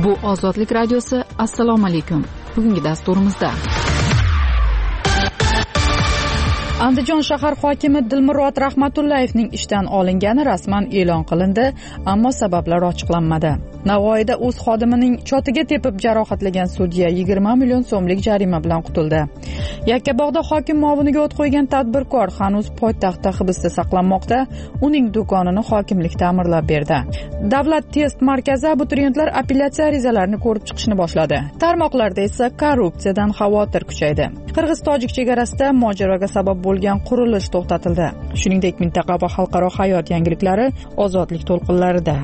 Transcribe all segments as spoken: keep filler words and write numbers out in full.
Bu Ozodlik radiosi. Assalomu alaykum. Bugungi dasturimizda Andijon shahar hokimi Dilmurod Rahmatullayevning ishdan olingani rasman e'lon qilindi, ammo sabablar ochiqlanmadi. Navoiyda o'z xodimining chotiga tepib jarohatlagan sudya yigirma million so'mlik jarima bilan qutuldi. Yakkabog'da hokim muoviniga o't qo'ygan tadbirkor hanuz poytaxtda hibsda saqlanmoqda. Uning do'konini hokimlik ta'mirlab berdi. Davlat test markazi abituriyentlar apellyatsiya arizalarini ko'rib chiqishni boshladi. Tarmoqlarda esa korrupsiyadan xavotir kuchaydi. Qirg'iz-tojik chegarasida mojaroga sabab bo'lgan qurilish to'xtatildi. Shuningdek, mintaqa va xalqaro hayot yangiliklari Ozodlik to'lqinlarida.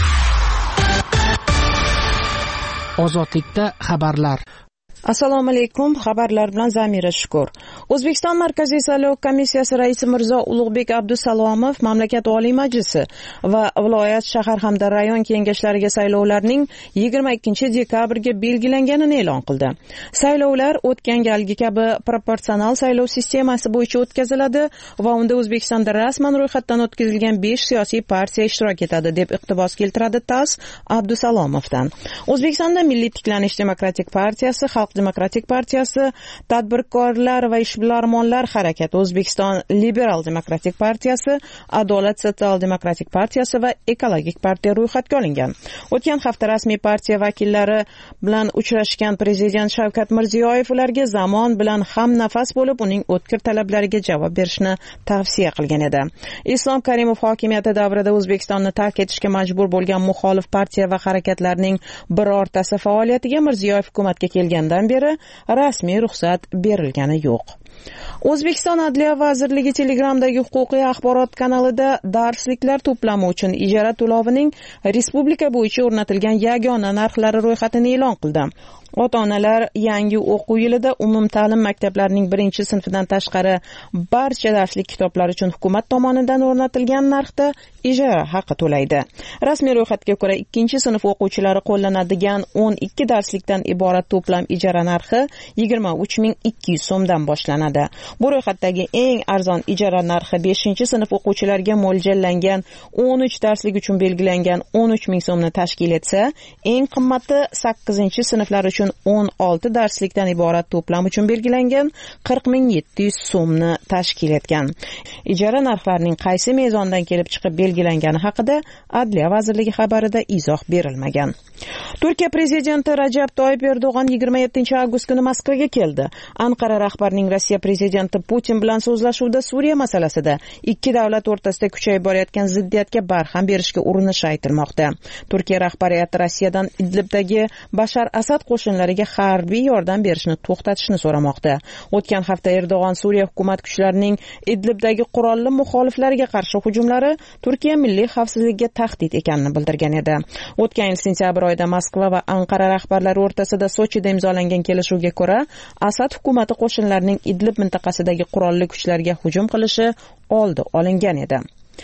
Ozodlikda xabarlar. Assalomu alaykum. Xabarlar bilan Zamira Shukur. O'zbekiston Markaziy saylov komissiyasi raisi Mirzo Ulug'bek Abdusalomov mamlakat Oliy Majlisi va viloyat, shahar hamda rayon kengashlariga saylovlarning yigirma ikkinchi dekabrga belgilanganini e'lon qildi. Saylovlar o'tgan galgi kabi proporsional saylov sistemasi bo'yicha o'tkaziladi va unda O'zbekistonda rasman ro'yxatdan o'tkazilgan besh siyosiy partiya ishtirok etadi, deb iqtibos keltiradi TASS Abdusalomovdan. O'zbekistonda Milliy tiklanish demokratik partiyasi, Xalq demokratik partiyasi, Tadbirkorlar va ishbilarmonlar harakati, O'zbekiston liberal demokratik partiyasi, Adolat sotsial demokratik partiyasi va ekologik partiya ro'yxatga olingan. O'tgan hafta rasmiy partiya vakillari bilan uchrashgan prezident Shavkat Mirziyoyev ularga zamon bilan ham nafas bo'lib, uning o'tkir talablariga javob berishni tavsiya qilgan edi. Islom Karimov hokimiyati davrida O'zbekistonni tark etishga majbur bo'lgan muxolif partiya va harakatlarning birortasi faoliyatiga Mirziyoyev hukumatga kelgandan beri rasmiy ruxsat berilgani yo'q. O'zbekiston Adliya vazirligi Telegramdagi huquqiy axborot kanalida darsliklar to'plami uchun ijara to'lovining respublika bo'yicha o'rnatilgan yagona narxlari ro'yxatini e'lon qildi. Ota-onalar yangi o'quv yilida umumta'lim maktablarining birinchi sinfidan tashqari barcha darslik kitoblari uchun hukumat tomonidan o'rnatilgan narxda ijara haqi to'laydi. Rasmiy ro'yxatga ko'ra ikkinchi sinf o'quvchilari qo'llanadigan o'n ikki darslikdan iborat to'plam ijara narxi yigirma uch ming ikki yuz so'mdan boshlanadi. Bu ro'yxatdagi eng arzon ijara narxi beshinchi sinf o'quvchilariga mo'ljallangan o'n uch darslik uchun belgilangan o'n uch ming so'mni tashkil etsa, eng qimmati sakkizinchi sinflar uchun o'n olti darslikdan iborat to'plam uchun belgilangan qirq ming yetti yuz so'mni tashkil etgan. Ijara narxlarining qaysi mezondan kelib chiqib belgilangani haqida Adliya vazirligi xabarida izoh berilmagan. Turkiya prezidenti Rajab Toyyib Erdo'g'an yigirma yettinchi avgust kuni Moskvaga keldi. Anqara rahbarining Rossiya prezidenti Putin bilan so'zlashuvda Suriya masalasida ikki davlat o'rtasida kuchayib borayotgan ziddiyatga barham berishga urinishi aytilmoqda. Turkiya rahbariyati Rossiyadan Idlibdagi Bashar Asad qo'shinlariga harbiy yordam berishni to'xtatishni so'ramoqda. O'tgan hafta Erdo'g'an Suriya hukumat kuchlarining Idlibdagi qurolli muxoliflarga qarshi hujumlari Turkiya milliy xavfsizligiga tahdid ekanini bildirgan edi. O'tgan yil sentyabr oyida Moskva va Anqara rahbarlari o'rtasida Sochida imzolangan kelishuvga ko'ra, Asad hukumati qo'shinlarining Idlib mintaqasidagi qurolli kuchlarga hujum qilishi oldi olingan edi.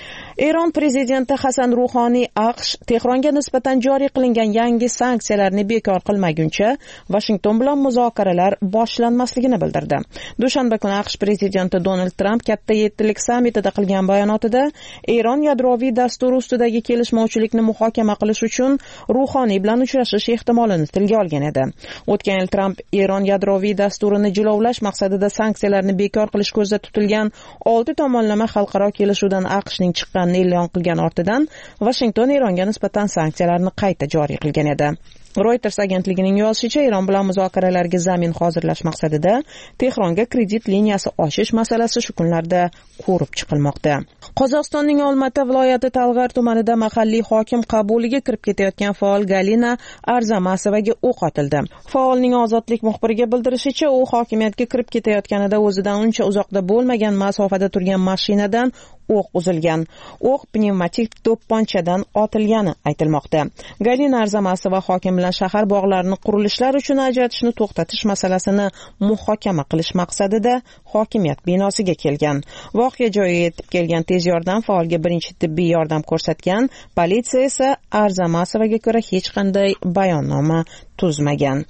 Eron prezidenti Hasan Ruhoniy AQSh Tehronga nisbatan joriy qilingan yangi sanksiyalarni bekor qilmaguncha Washington bilan muzokaralar boshlanmasligini bildirdi. Dushanba kuni AQSh prezidenti Donald Trump katta yettilik sammitida qilgan bayonotida Eron yadroviy dasturi ustidagi kelishmovchilikni muhokama qilish uchun Ruhoniy bilan uchrashish ehtimolini tilga olgan edi. O'tgan yil Trump Eron yadroviy dasturini jilovlash maqsadida sanksiyalarni bekor qilish ko'zda tutilgan olti tomonlama xalqaro kelishuvdan AQShning chiqqan e'lon qilgan ortidan Washington Eronga nisbatan sanksiyalarni qayta joriy qilgan edi. Reuters agentligining yozishicha, Eron bilan muzokaralarga zamin hozirlash maqsadida Tehronga kredit liniyasi ochish masalasi shu kunlarda ko'rib chiqilmoqda. Qozog'istonning Olmata viloyati Talg'ar tumanida mahalliy hokim qabuliga kirib ketayotgan faol Galina Arzamasovaga o'q otildi. Faolning Ozodlik muxbiriga bildirishicha, u hokimiyatga kirib ketayotganida o'zidan uncha uzoqda bo'lmagan masofada turgan mashinadan o'q uzilgan. O'q pnevmatik to'pponchadan otilgani aytilmoqda. Galina Arzamasova hokim bilan shahar bog'larini qurilishlar uchun ajratishni to'xtatish masalasini muhokama qilish maqsadida hokimiyat binosiga kelgan. Voqea joyiga yetib kelgan tez yordam faolga birinchi tibbiy yordam ko'rsatgan. Politsiya esa Arzamasovaga ko'ra hech qanday bayonnoma tuzmagan.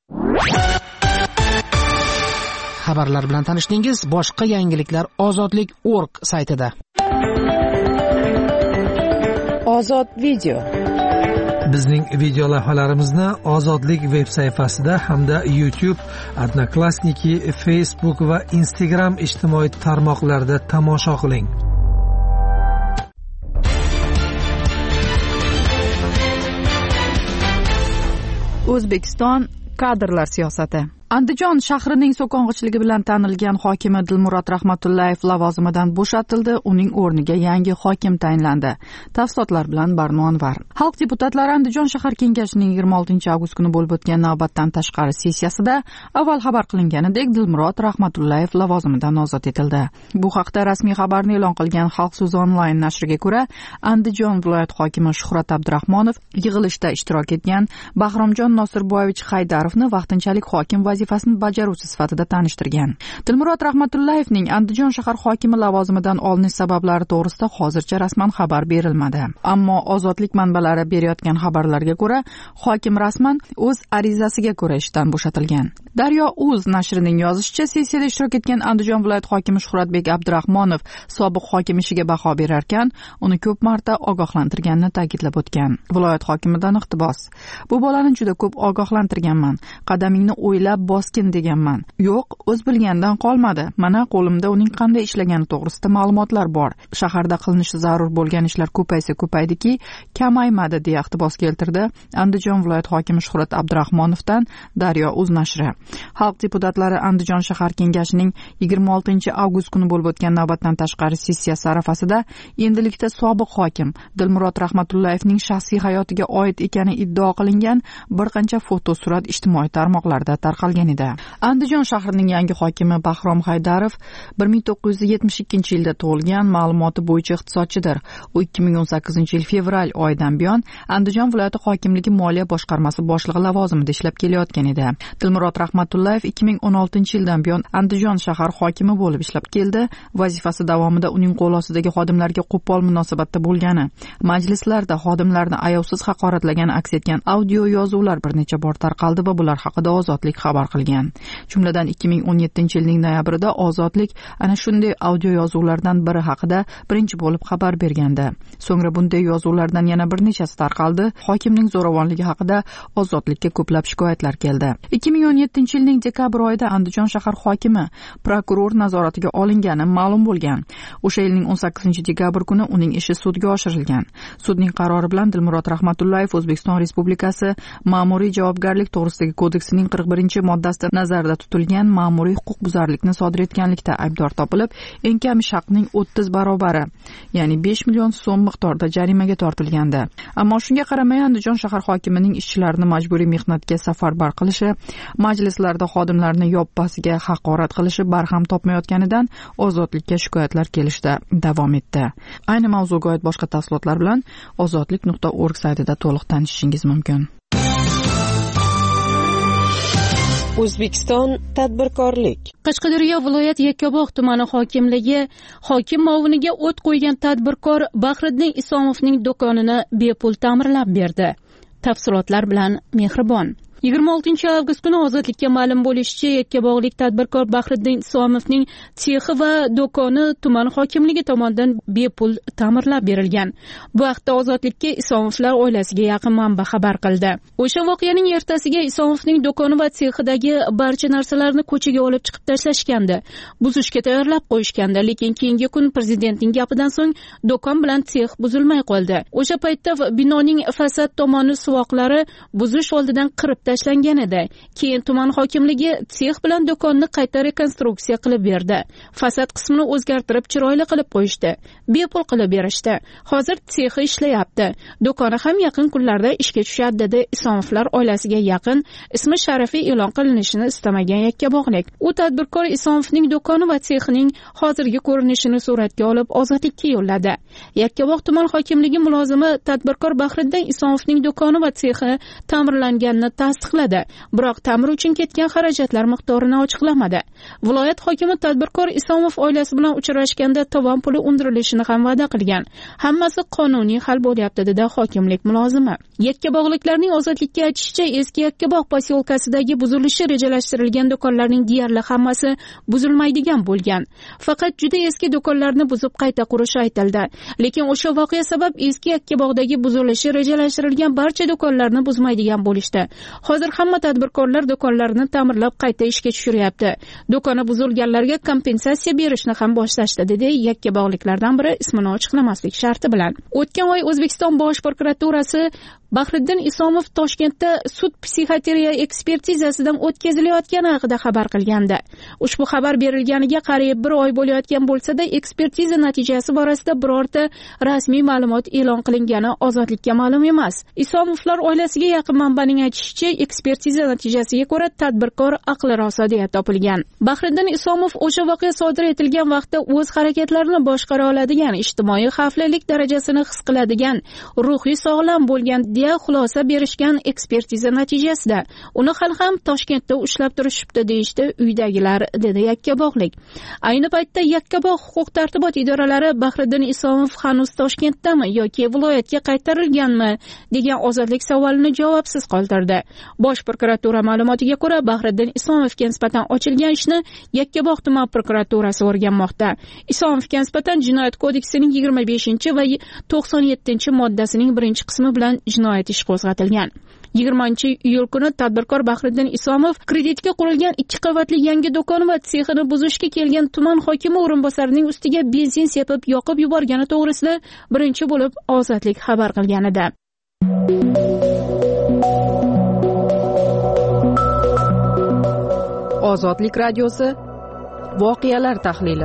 Xabarlar bilan tanishdingiz. Boshqa yangiliklar ozodlik nokta org saytida. Ozod video. Bizning video lavhalarimizni Ozodlik veb sayfasida hamda YouTube, Odnoklassniki, Facebook va Instagram ijtimoiy tarmoqlarida tomosha qiling. O'zbekiston kadrlar siyosati. Andijon shahrining so'kong'ichligi bilan tanilgan hokimi Dilmurod Rahmatullayev lavozimidan bo'shatildi, uning o'rniga yangi hokim tayinlandi. Tafsilotlar bilan Barno Anvar. Xalq deputatlari Andijon shahar kengashining yigirma oltinchi avgust kuni bo'lib o'tgan navbatdan tashqari sessiyasida avval xabar qilinganidek Dilmurod Rahmatullayev lavozimidan ozod etildi. Bu haqda rasmiy xabarni e'lon qilgan Xalq so'zi onlayn nashriga ko'ra, Andijon viloyat hokimi Shuhrat Abdurahmonov yig'ilishda ishtirok etgan Bahromjon Nosirboyevich Haydarovni vaqtinchalik hokim vazifasini bajaruvchi sifatida tanishtirgan. Dilmurod Rahmatullayevning Andijon shahar hokimi lavozimidan olinish sabablari to'g'risida hozircha rasman xabar berilmadi. Ammo ozodlik manbalari berayotgan xabarlarga ko'ra, hokim rasman o'z arizasiga ko'ra ishdan bo'shatilgan. Daryo.uz nashrining yozishicha, sessiyada ishtirok etgan Andijon viloyat hokimi Shuhratbek Abdurahmonov sobiq hokim ishiga baho berarkan, uni ko'p marta ogohlantirganini ta'kidlab o'tgan. Viloyat hokimidan iqtibos: "Bu bolani juda ko'p ogohlantirganman. Qadamingni o'ylab boskin deganman. Yo'q, o'z bilganidan qolmadi. Mana qo'limda uning qanday ishlagani to'g'risida ma'lumotlar bor. Shaharda qilinishi zarur bo'lgan ishlar ko'paysa ko'paydiki, kamaymadi", deya iqtibos keltirdi Andijon viloyat hokimi Shuhrat Abdurahmonovdan Daryo.uz nashri. Xalq deputatlari Andijon shahar kengashining yigirma oltinchi avgust kuni bo'lib o'tgan navbatdan tashqari sessiyasi arafasida endilikda sobiq hokim Dilmurod Rahmatullayevning shaxsiy hayotiga oid ekani iddao qilingan bir qancha fotosurat ijtimoiy tarmoqlarda tarqalgan edi. Andijon shahrining yangi hokimi Bahrom Haydarov bir ming to'qqiz yuz yetmish ikkinchi yilda tug'ilgan, ma'lumoti bo'yicha iqtisodchidir. U ikki ming o'n sakkizinchi yil fevral oyidan buyon Andijon viloyati hokimligi moliya boshqarmasi boshlig'i lavozimida ishlab kelayotgan edi. Dilmurod Rahmatullayev ikki ming o'n oltinchi yildan buyon Andijon shahar hokimi bo'lib ishlab keldi. Vazifasi davomida uning qo'l ostidagi xodimlarga qo'pol munosabatda bo'lgani, majlislarda xodimlarni ayovsiz haqoratlagan aks etgan audio yozuvlar bir necha bor tarqaldi va bular haqida Ozodlik xabar qilgan. Jumladan ikki ming o'n yettinchi yilning noyabrida Ozodlik ana shunday audio yozuvlardan biri haqida birinchi bo'lib xabar bergandi. So'ngra bunday yozuvlardan yana bir nechasi tarqaldi. Hokimning zo'ravonligi haqida Ozodlikka ko'plab shikoyatlar keldi. ikki ming o'n yettinchi yilning dekabr oyida Andijon shahar hokimi prokuror nazoratiga olingani ma'lum bo'lgan. O'sha yilning o'n sakkizinchi dekabr kuni uning ishi sudga oshirilgan. Sudning qarori bilan Dilmurod Rahmatullayev O'zbekiston Respublikasi Ma'muriy javobgarlik to'g'risidagi kodeksining qirq birinchi moddasida nazarda tutilgan ma'muriy huquqbuzarlikni sodir etganlikda aybdor topilib, eng kam haqning o'ttiz barobari, ya'ni besh million so'm miqdorida jarimaga tortilgandi. Ammo shunga qaramay Andijon shahar hokimining ishchilarini majburiy mehnatga safarbar qilishi, majlislarda xodimlarni yoppasiga haqorat qilishi barham topmayotganidan Ozodlikka shikoyatlar kelishda davom etdi. Ayni mavzuga oid boshqa tafsilotlar bilan ozodlik nuqta org saytida to'liq tanishishingiz mumkin. O'zbekiston tadbirkorlik. Qashqadaryo viloyat Yakkabog' tumani hokimligi hokim muoviniga o't qo'ygan tadbirkor Bahriddin Isomovning do'konini bepul ta'mirlab berdi. Tafsilotlar bilan Mehribon. yigirma oltinchi avgust kuni Ozodlikka ma'lum bo'lishicha, Yakkabog'lik tadbirkor Bahriddin Isomovning sexi va do'koni tuman hokimligi tomonidan bepul ta'mirlab berilgan. Bu haqda Ozodlikka Isomovlar oilasiga yaqin manba xabar qildi. O'sha voqeaning ertasiga Isomovning do'koni va sexidagi barcha narsalarni ko'chaga olib chiqib tashlashgandi. Buzishga tayyorlab qo'yishgandi, lekin keyingi kun prezidentning gapidan so'ng do'kon bilan sex buzilmay qoldi. O'sha paytda binoning fasad tomoni suvoqlari buzish oldidan qirib tashlangan edi. Keyin tuman hokimligi sex bilan do'konni qayta rekonstruksiya qilib berdi. Fasad qismini o'zgartirib chiroyli qilib qo'yishdi. Bepul qilib berishdi. Hozir sexi ishlayapti. Do'koni ham yaqin kunlarda ishga tushadi, dedi Isomovlar oilasiga yaqin ismi sharafiy e'lon qilinishini istamagan Yakkabog'lik. U tadbirkor Isomovning do'koni va sexining hozirgi ko'rinishini suratga olib Ozodlikka yo'lladi. Yakkabog' tuman hokimligi mulozimi tadbirkor Bahriddin Isomovning do'koni va sexi ta'mirlanganini tasdiqladi, biroq ta'mir uchun ketgan xarajatlar miqdorini ochiqlamadi. Viloyat hokimi tadbirkor Isomov oilasi bilan uchrashganda tovon puli undirilishini ham va'da qilgan. Hammasi qonuniy hal bo'lyapti, dedi hokimlik mulozimi. Yakkabog'liklarning ozodlikka aytishicha, eski Yakkabog' posyolkasidagi buzilishi rejalashtirilgan do'konlarning deyarli hammasi buzilmaydigan bo'lgan. Faqat juda eski do'konlarni buzib qayta qurish aytildi. Lekin o'sha voqea sabab eski Yakkabog'dagi buzilishi rejalashtirilgan barcha do'konlarni buzmaydigan bo'lishdi. Hozir hamma tadbirkorlar do'konlarini ta'mirlab qayta ishga tushiryapti. Do'koni buzilganlarga kompensatsiya berishni ham boshlashdi, dedi Yakkabog'liklardan biri ismini ochiqlamaslik sharti bilan. O'tgan oy O'zbekiston Bosh prokuraturasi Bahriddin Isomov Toshkentda sud psixoteriya ekspertizasidan o'tkazilayotgani haqida xabar qilgandi. Ushbu xabar berilganiga qariyb bir oy bo'layotgan bo'lsa-da, ekspertiza natijasi borasida birorta rasmiy ma'lumot e'lon qilingani ozodlikka ma'lum emas. Isomovlar oilasiga yaqin manbaning aytishicha, ekspertiza natijasiga ko'ra tadbirkor aqli rosa deya topilgan. Bahriddin Isomov o'sha voqea sodir etilgan vaqtda o'z harakatlarini boshqara oladigan, ijtimoiy xavflilik darajasini his qiladigan, ruhiy sog'lom bo'lgan deya xulosa berishgan ekspertiza natijasida uni hali ham Toshkentda ushlab turishibdi deyishdi uydagilar, dedi Yakkabog'lik. Ayni paytda Yakkabog' huquq-tartibot idoralari Bahriddin Isomov hanuz Toshkentdami yoki viloyatga qaytarilganmi degan ozodlik savolini javobsiz qoldirdi. Bosh prokuratura ma'lumotiga ko'ra, Bahriddin Isomovga nisbatan ochilgan ishni Yakkabog' tuman prokuraturasi o'rganmoqda. Isomovga nisbatan Jinoyat kodeksining yigirma beshinchi va to'qson yettinchi moddasining birinchi qismi bilan jinoyat ishi qo'zg'atilgan. yigirmanchi iyul kuni tadbirkor Bahriddin Isomov kreditga qurilgan ikki qavatli yangi do'kon va sexini buzishga kelgan tuman hokimi o'rinbosarining ustiga benzin sepib yoqib yuborgani to'g'risida birinchi bo'lib ozodlik xabar qilgan edi. Ozodlik radiosi voqealar tahlili.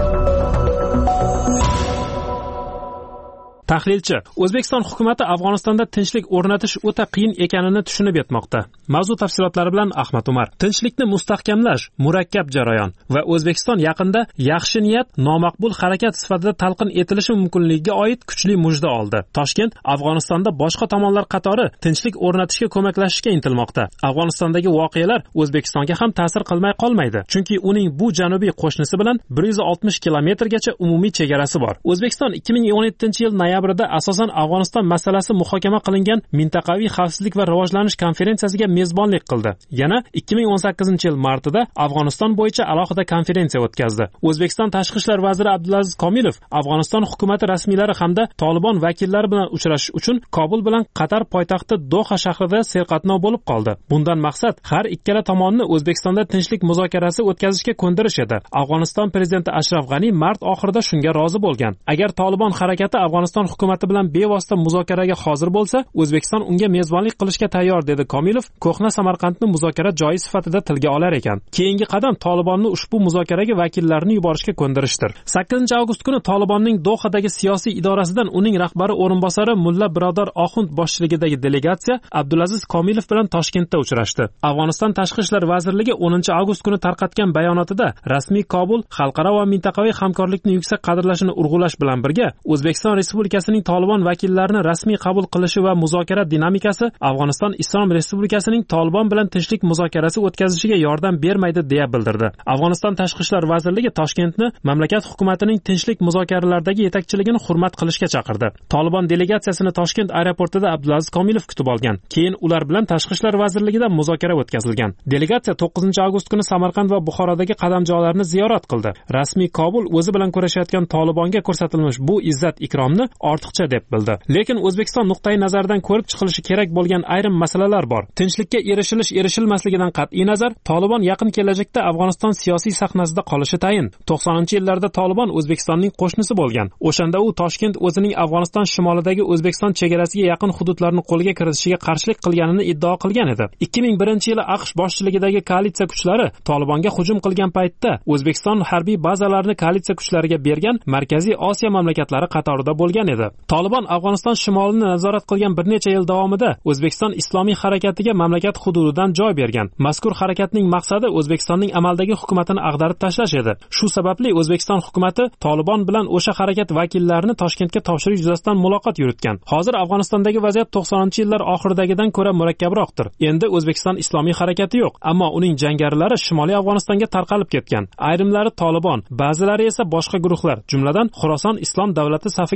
Tahlilchi: O'zbekiston hukumatı Afg'onistonda tinchlik o'rnatish o'ta qiyin ekanini tushunib yetmoqda. Mavzu tafsilotlari bilan Ahmad Umar. Tinchlikni mustahkamlash murakkab jarayon va O'zbekiston yaqinda yaxshi niyat nomaqbul harakat sifatida talqin etilishi mumkinligiga oid kuchli mujda oldi. Toshkent Afg'onistonda boshqa tomonlar qatori tinchlik o'rnatishga ko'maklashishga intilmoqda. Afg'onistondagi voqealar O'zbekistonga ham ta'sir qilmay qolmaydi, chunki uning bu janubiy qo'shnisi bilan bir yuz oltmish kilometrgacha umumiy chegarasi bor. O'zbekiston ikki ming o'n yettinchi yil noyabrida asosan Afg'oniston masalasi muhokama qilingan mintaqaviy xavfsizlik va rivojlanish konferensiyasiga mezbonlik qildi. Yana ikki ming o'n sakkizinchi yil martida Afg'oniston bo'yicha alohida konferensiya o'tkazdi. O'zbekiston tashqi ishlar vaziri Abdulaziz Komilov Afg'oniston hukumati rasmiylari hamda Tolibon vakillari bilan uchrashish uchun Kobul bilan Qatar poytaxti Doha shahrida serqatnov bo'lib qoldi. Bundan maqsad har ikkala tomonni O'zbekistonda tinchlik muzokarasi o'tkazishga ko'ndirish edi. Afg'oniston prezidenti Ashraf G'ani mart oxirida shunga rozi bo'lgan. Agar Tolibon harakati Afg'oniston hukumati bilan bevosita muzokaraga hozir bo'lsa, O'zbekiston unga mezbonlik qilishga tayyor, dedi Komilov. Ko'hna Samarqandni muzokara joyi sifatida tilga olar ekan. Keyingi qadam Tolibonni ushbu muzokaraga vakillarini yuborishga ko'ndirishdir. sakkizinchi avgust kuni Tolibonning Dohadagi siyosiy idorasidan uning rahbari o'rinbosari Mulla Birodar Oxund boshchiligidagi delegatsiya Abdulaziz Komilov bilan Toshkentda uchrashdi. Afg'oniston tashqi ishlar vazirligi o'ninchi avgust kuni tarqatgan bayonotida rasmiy Kobul xalqaro va mintaqaviy hamkorlikni yuksak qadrlashini urg'ulash bilan birga O'zbekiston Respublikasining Tolibon vakillarini rasmiy qabul qilishi va muzokara dinamikasi Afg'oniston Islom Respublikasining Tolibon bilan tinchlik muzokarasi o'tkazishiga yordam bermaydi deya bildirdi. Afg'oniston tashqi ishlar vazirligi Toshkentni mamlakat hukumatining tinchlik muzokaralaridagi yetakchiligini hurmat qilishga chaqirdi. Tolibon delegatsiyasini Toshkent aeroportida Abdulaziz Komilov kutib olgan. Keyin ular bilan tashqi ishlar vazirligida muzokara o'tkazilgan. Delegatsiya to'qqizinchi avgust kuni Samarqand va Buxorodagi qadamjolarni ziyorat qildi. Rasmiy Kobul o'zi bilan kurashayotgan Tolibonga ko'rsatilmish bu izzat ikromni ortiqcha deb bildi. Lekin O'zbekiston nuqtai nazaridan ko'rib chiqilishi kerak bo'lgan ayrim masalalar bor. Tinchlikka erishilish erishilmasligidan qat'iy nazar, Tolibon yaqin kelajakda Afg'oniston siyosiy sahnasida qolishi tayin. to'qsoninchi yillarda Tolibon O'zbekistonning qo'shnisi bo'lgan. O'shanda u Toshkent o'zining Afg'oniston shimolidagi O'zbekiston chegarasiga yaqin hududlarni qo'lga kiritishiga qarshilik qilganini iddao qilgan edi. ikki ming birinchi yili AQSh boshchiligidagi koalitsiya kuchlari Tolibonga hujum qilgan paytda O'zbekiston harbiy bazalarini koalitsiya kuchlariga bergan Markaziy Osiyo mamlakatlari qatorida bo'lgan edi. Tolibon Afg'oniston shimolini nazorat qilgan bir necha yil davomida O'zbekiston islomiy harakatiga mamlakat hududidan joy bergan. Mazkur harakatning maqsadi O'zbekistonning amaldagi hukumatini ag'darib tashlash edi. Shu sababli O'zbekiston hukumatı Tolibon bilan o'sha harakat vakillarini Toshkentga topshirish yuzasidan muloqot yuritgan. Hozir Afg'onistondagi vaziyat to'qsoninchi yillar oxiridagidan ko'ra murakkabroqdir. Endi O'zbekiston islomiy harakati yo'q, ammo uning jangarilari Shimoliy Afg'onistonga tarqalib ketgan. Ayrimlari Tolibon, ba'zilari esa boshqa guruhlar, jumladan Xuroson islom davlati safiga qo'shilgan.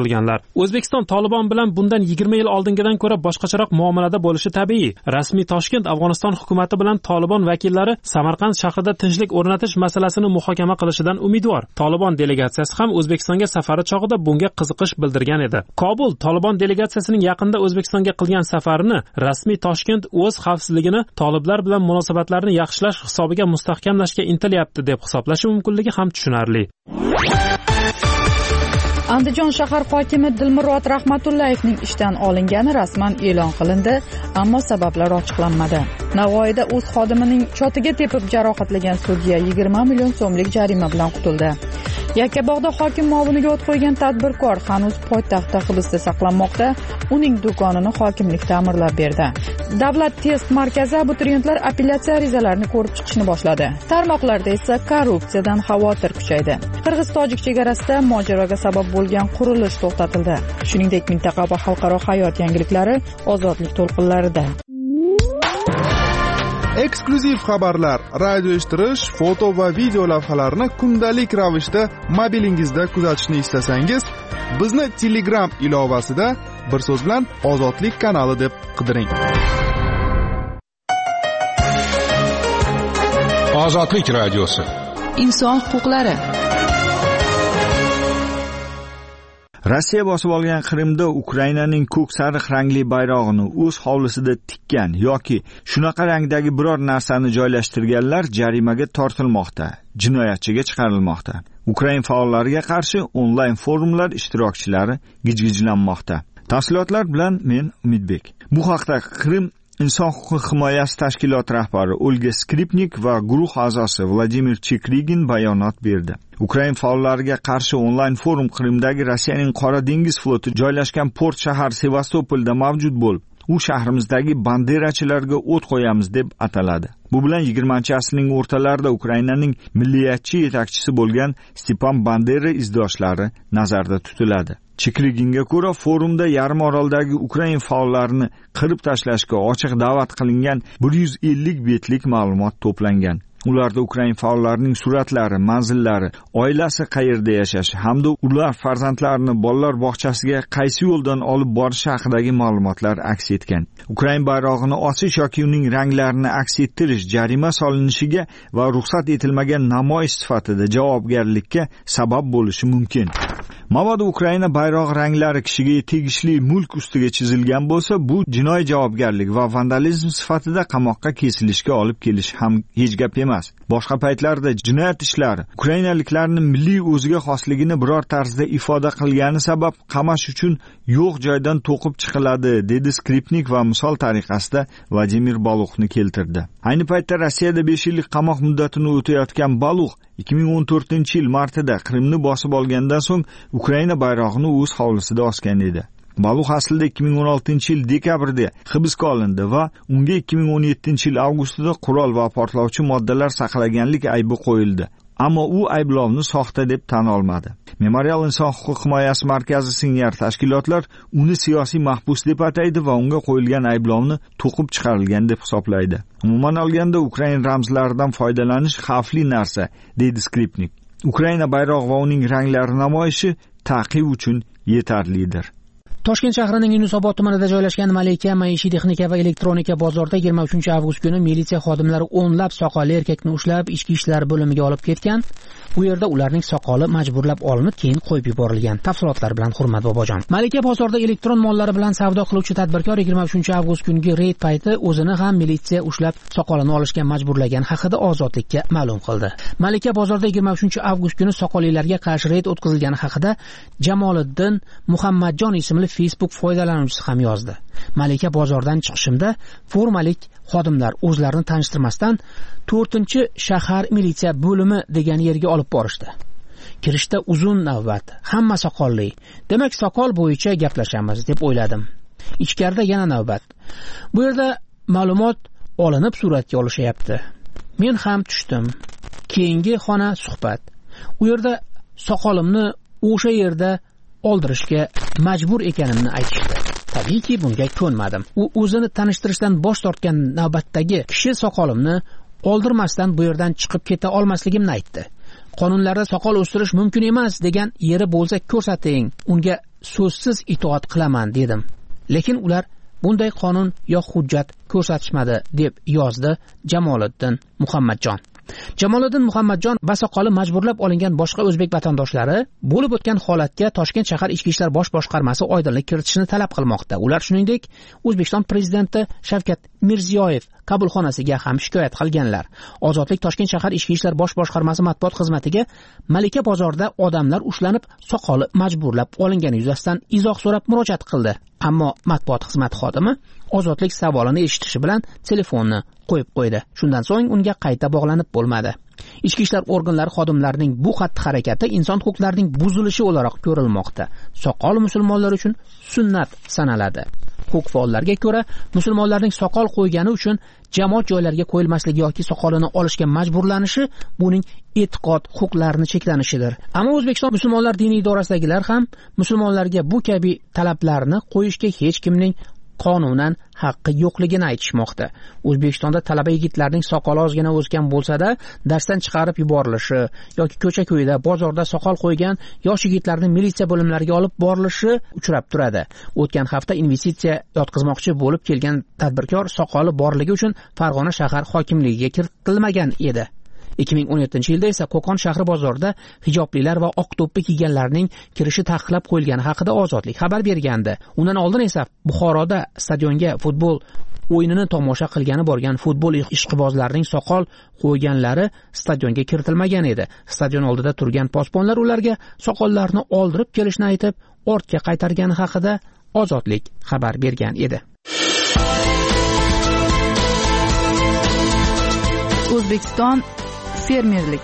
bo'lganlar. O'zbekiston Tolibon bilan bundan yigirma yil oldingidan ko'ra boshqacharoq muomalada bo'lishi tabiiy. Rasmiy Toshkent Afg'oniston hukumatı bilan Tolibon vakillari Samarqand shahrida tinchlik o'rnatish masalasini muhokama qilishidan umidvor. Tolibon delegatsiyasi ham O'zbekistonga safari chog'ida bunga qiziqish bildirgan edi. Kobul Tolibon delegatsiyasining yaqinda O'zbekistonga qilgan safarini rasmiy Toshkent o'z xavfsizligini toliblar bilan munosabatlarni yaxshilash hisobiga mustahkamlashga intilyapti deb hisoblashi mumkinligi ham tushunarli. Andijon shahar hokimi Dilmurod Rahmatullayevning ishdan olingani rasman e'lon qilindi, ammo sabablar ochiqlanmadi. Navoiyda o'z xodimining chotiga tepib jarohatlagan sudya yigirma million so'mlik jarima bilan qutuldi. Yakkabog'da hokim muoviniga o't qo'ygan tadbirkor hanuz poytaxtda hibsda saqlanmoqda. Uning do'konini hokimlik ta'mirlab berdi. Davlat test markazi abituriyentlar apellyatsiya arizalarini ko'rib chiqishni boshladi. Tarmoqlarda esa korrupsiyadan xavotir kuchaydi. Qirg'iz-tojik chegarasida mojaroga sabab bo'lgan qurilish to'xtatildi. Shuningdek, mintaqa va xalqaro hayot yangiliklari ozodlik to'lqinlarida. Eksklyuziv xabarlar, radio eshittirish, foto va video lavhalarni kundalik ravishda mobilingizda kuzatishni istasangiz, bizni Telegram ilovasida bir so'z bilan Ozodlik kanali deb qidiring. Ozodlik radiosi. Inson huquqlari. Rossiya bosib olgan Qrimda Ukrainaning ko'k sariq rangli bayrog'ini o'z hovlisida tikkan yoki shunaqa rangdagi biror narsani joylashtirganlar jarimaga tortilmoqda, jinoyatchiga chiqarilmoqda. Ukraina faollariga qarshi onlayn forumlar ishtirokchilari gijgijlanmoqda. Tafsilotlar bilan men Umidbek. Bu haqda Qrim Inson huquq himoyasi tashkiloti rahbari Olga Skripnik va guruh a'zosi Vladimir Chikrigin bayonot berdi. Ukraina faollariga qarshi onlayn forum Qrimdagi Rossiyaning Qora dengiz floti joylashgan port shahar Sevastopolda mavjud bo'lib, u shahrimizdagi banderachilarga o't qo'yamiz deb ataladi. Bu bilan yigirmanchi asrning o'rtalarida Ukrainaning milliyatchi yetakchisi bo'lgan Stepan Bandera izdoshlari nazarda tutiladi. Chikriginga ko'ra, forumda yarim oroldagi Ukraina faollarini qirib tashlashga ochiq da'vat qilingan bir yuz ellik betlik ma'lumot to'plangan. Ularda Ukraina faollarining suratlari, manzillari, oilasi qayerda yashashi hamda ular farzandlarini bolalar bog'chasiga qaysi yo'ldan olib borishi haqidagi ma'lumotlar aks etgan. Ukraina bayrog'ini osish yoki uning ranglarini aks ettirish jarima solinishiga va ruxsat etilmagan namoyish sifatida javobgarlikka sabab bo'lishi mumkin. Mabodo Ukraina bayrog'i ranglari kishiga tegishli mulk ustiga chizilgan bo'lsa, bu jinoiy javobgarlik va vandalizm sifatida qamoqqa kesilishga olib kelish ham hech gap emas. Boshqa paytlarda jinoyat ishlari Ukrainaliklarning milliy o'ziga xosligini biror tarzda ifoda qilgani sabab qamash uchun yo'q joydan to'qib chiqiladi, dedi Skripnik va misol tariqasida Vladimir Baluxni keltirdi. Ayni paytda Rossiyada besh yillik qamoq muddatini o'tayotgan Balux ikki ming o'n to'rtinchi yil martida Qrimni bosib olgandan so'ng Ukraina bayrog'ini o'z hovlisida osgan edi. Balux aslida ikki ming o'n oltinchi yil dekabrda hibsga olindi va unga ikki ming o'n yettinchi yil avgustida qurol va portlovchi moddalar saqlaganlik aybi qo'yildi. Ammo u ayblovni soxta deb tan olmadi. Memorial Inson huquq himoyasi markazi singari tashkilotlar uni siyosiy mahbus deb ataydi va unga qo'yilgan ayblovni to'qib chiqarilgan deb hisoblaydi. Umuman olganda Ukraina ramzlaridan foydalanish xavfli narsa, dedi Skripnik. Ukraina bayrog'i va uning ranglari namoyishi taqiq uchun yetarlidir. Toshkent shahrining Yunusobod tumanida joylashgan Malika maishiy texnika va elektronika bozorida yigirma uchinchi avgust kuni militsiya xodimlari o'nlab soqolli erkakni ushlab ichki ishlar bo'limiga olib ketgan. Bu yerda ularning soqoli majburlab olinib, keyin qo'yib yuborilgan. Tafsilotlar bilan Hurmat bobojon. Malika bozorida elektron mollari bilan savdo qiluvchi tadbirkor yigirma uchinchi avgust kungi reyd payti o'zini ham militsiya ushlab soqolini olishga majburlagan haqida Ozodlikka ma'lum qildi. Malika bozorida yigirma uchinchi avgust kuni soqollilarga qarshi reyd o'tkazilgani haqida Jamoliddin Muhammadjon ismli Facebook foydalanuvchisi ham yozdi. Malika bozordan chiqishimda formalik xodimlar o'zlarini tanishtirmasdan to'rtinchi shahar militsiya bo'limi degan yerga olib borishdi. Kirishda uzun navbat, hamma soqolli. Demak, soqol bo'yicha gaplashamiz deb o'yladim. Ichkarida yana navbat. Bu yerda ma'lumot olinib suratga olishyapti. Men ham tushdim. Keyingi xona suhbat. U yerda soqolimni o'sha yerda oldirishga majbur ekanimni aytishdi. Tabiiyki bunga ko'nmadim. U o'zini tanishtirishdan bosh tortgan navbatdagi kishi soqolimni oldirmasdan bu yerdan chiqib keta olmasligimni aytdi. Qonunlarda soqol o'stirish mumkin emas degan yeri bo'lsa ko'rsating. Unga so'zsiz itoat qilaman dedim. Lekin ular bunday qonun yo hujjat ko'rsatishmadi, deb yozdi Jamoliddin Muhammadjon. Jamoliddin Muhammadjon va soqoli majburlab olingan boshqa o'zbek vatandoshlari bo'lib o'tgan holatga Toshkent shahar ichki ishlar bosh boshqarmasi oydinlik kiritishni talab qilmoqda. Ular shuningdek O'zbekiston prezidenti Shavkat Mirziyoyev qabulxonasiga ham shikoyat qilganlar. Ozodlik Toshkent shahar ichki ishlar bosh boshqarmasi matbuot xizmatiga Malika bozorida odamlar ushlanib, soqoli majburlab olingani yuzasidan izoh so'rab murojaat qildi. Ammo matbuot xizmati xodimi ozodlik savolini eshitishi bilan telefonni qo'yib qo'ydi. Shundan so'ng unga qayta bog'lanib bo'lmadi. Ichki ishlar organlari xodimlarining bu xatti-harakati inson huquqlarining buzilishi o'laroq ko'rilmoqda. Soqol musulmonlar uchun sunnat sanaladi. Huquq faollarga ko'ra, musulmonlarning soqol qo'ygani uchun jamoat joylariga qo'yilmasligi yoki soqolini olishga majburlanishi buning e'tiqod huquqlarini cheklanishidir. Ammo O'zbekiston musulmonlar diniy idorasidagilar ham musulmonlarga bu kabi talablarni qo'yishga hech kimning qonunan haqqi yo'qligini aytishmoqda. O'zbekistonda talaba yigitlarning soqoli ozgina o'sgan bo'lsa-da, darsdan chiqarib yuborilishi yoki ko'cha-ko'yda, bozorda soqol qo'ygan yosh yigitlarni militsiya bo'limlariga olib borilishi uchrab turadi. O'tgan hafta investitsiya yotqizmoqchi bo'lib kelgan tadbirkor soqoli borligi uchun Farg'ona shahar hokimligiga kiritilmagan edi. ikki ming o'n yettinchi yilda esa Qo'qon shahri bozorida hijoblilar va oq to'ppi kiyganlarning kirishi taqiqlab qo'yilgani haqida Ozodlik xabar bergandi. Undan oldin esa Buxoroda stadionga futbol o'yinini tomosha qilgani borgan futbol ishqibozlarining soqol qo'yganlari stadionga kiritilmagan edi. Stadion oldida turgan posbonlar ularga soqollarni oldirib kelishni aytib, ortga qaytargani haqida Ozodlik xabar bergan edi. O'zbekiston fermerlik.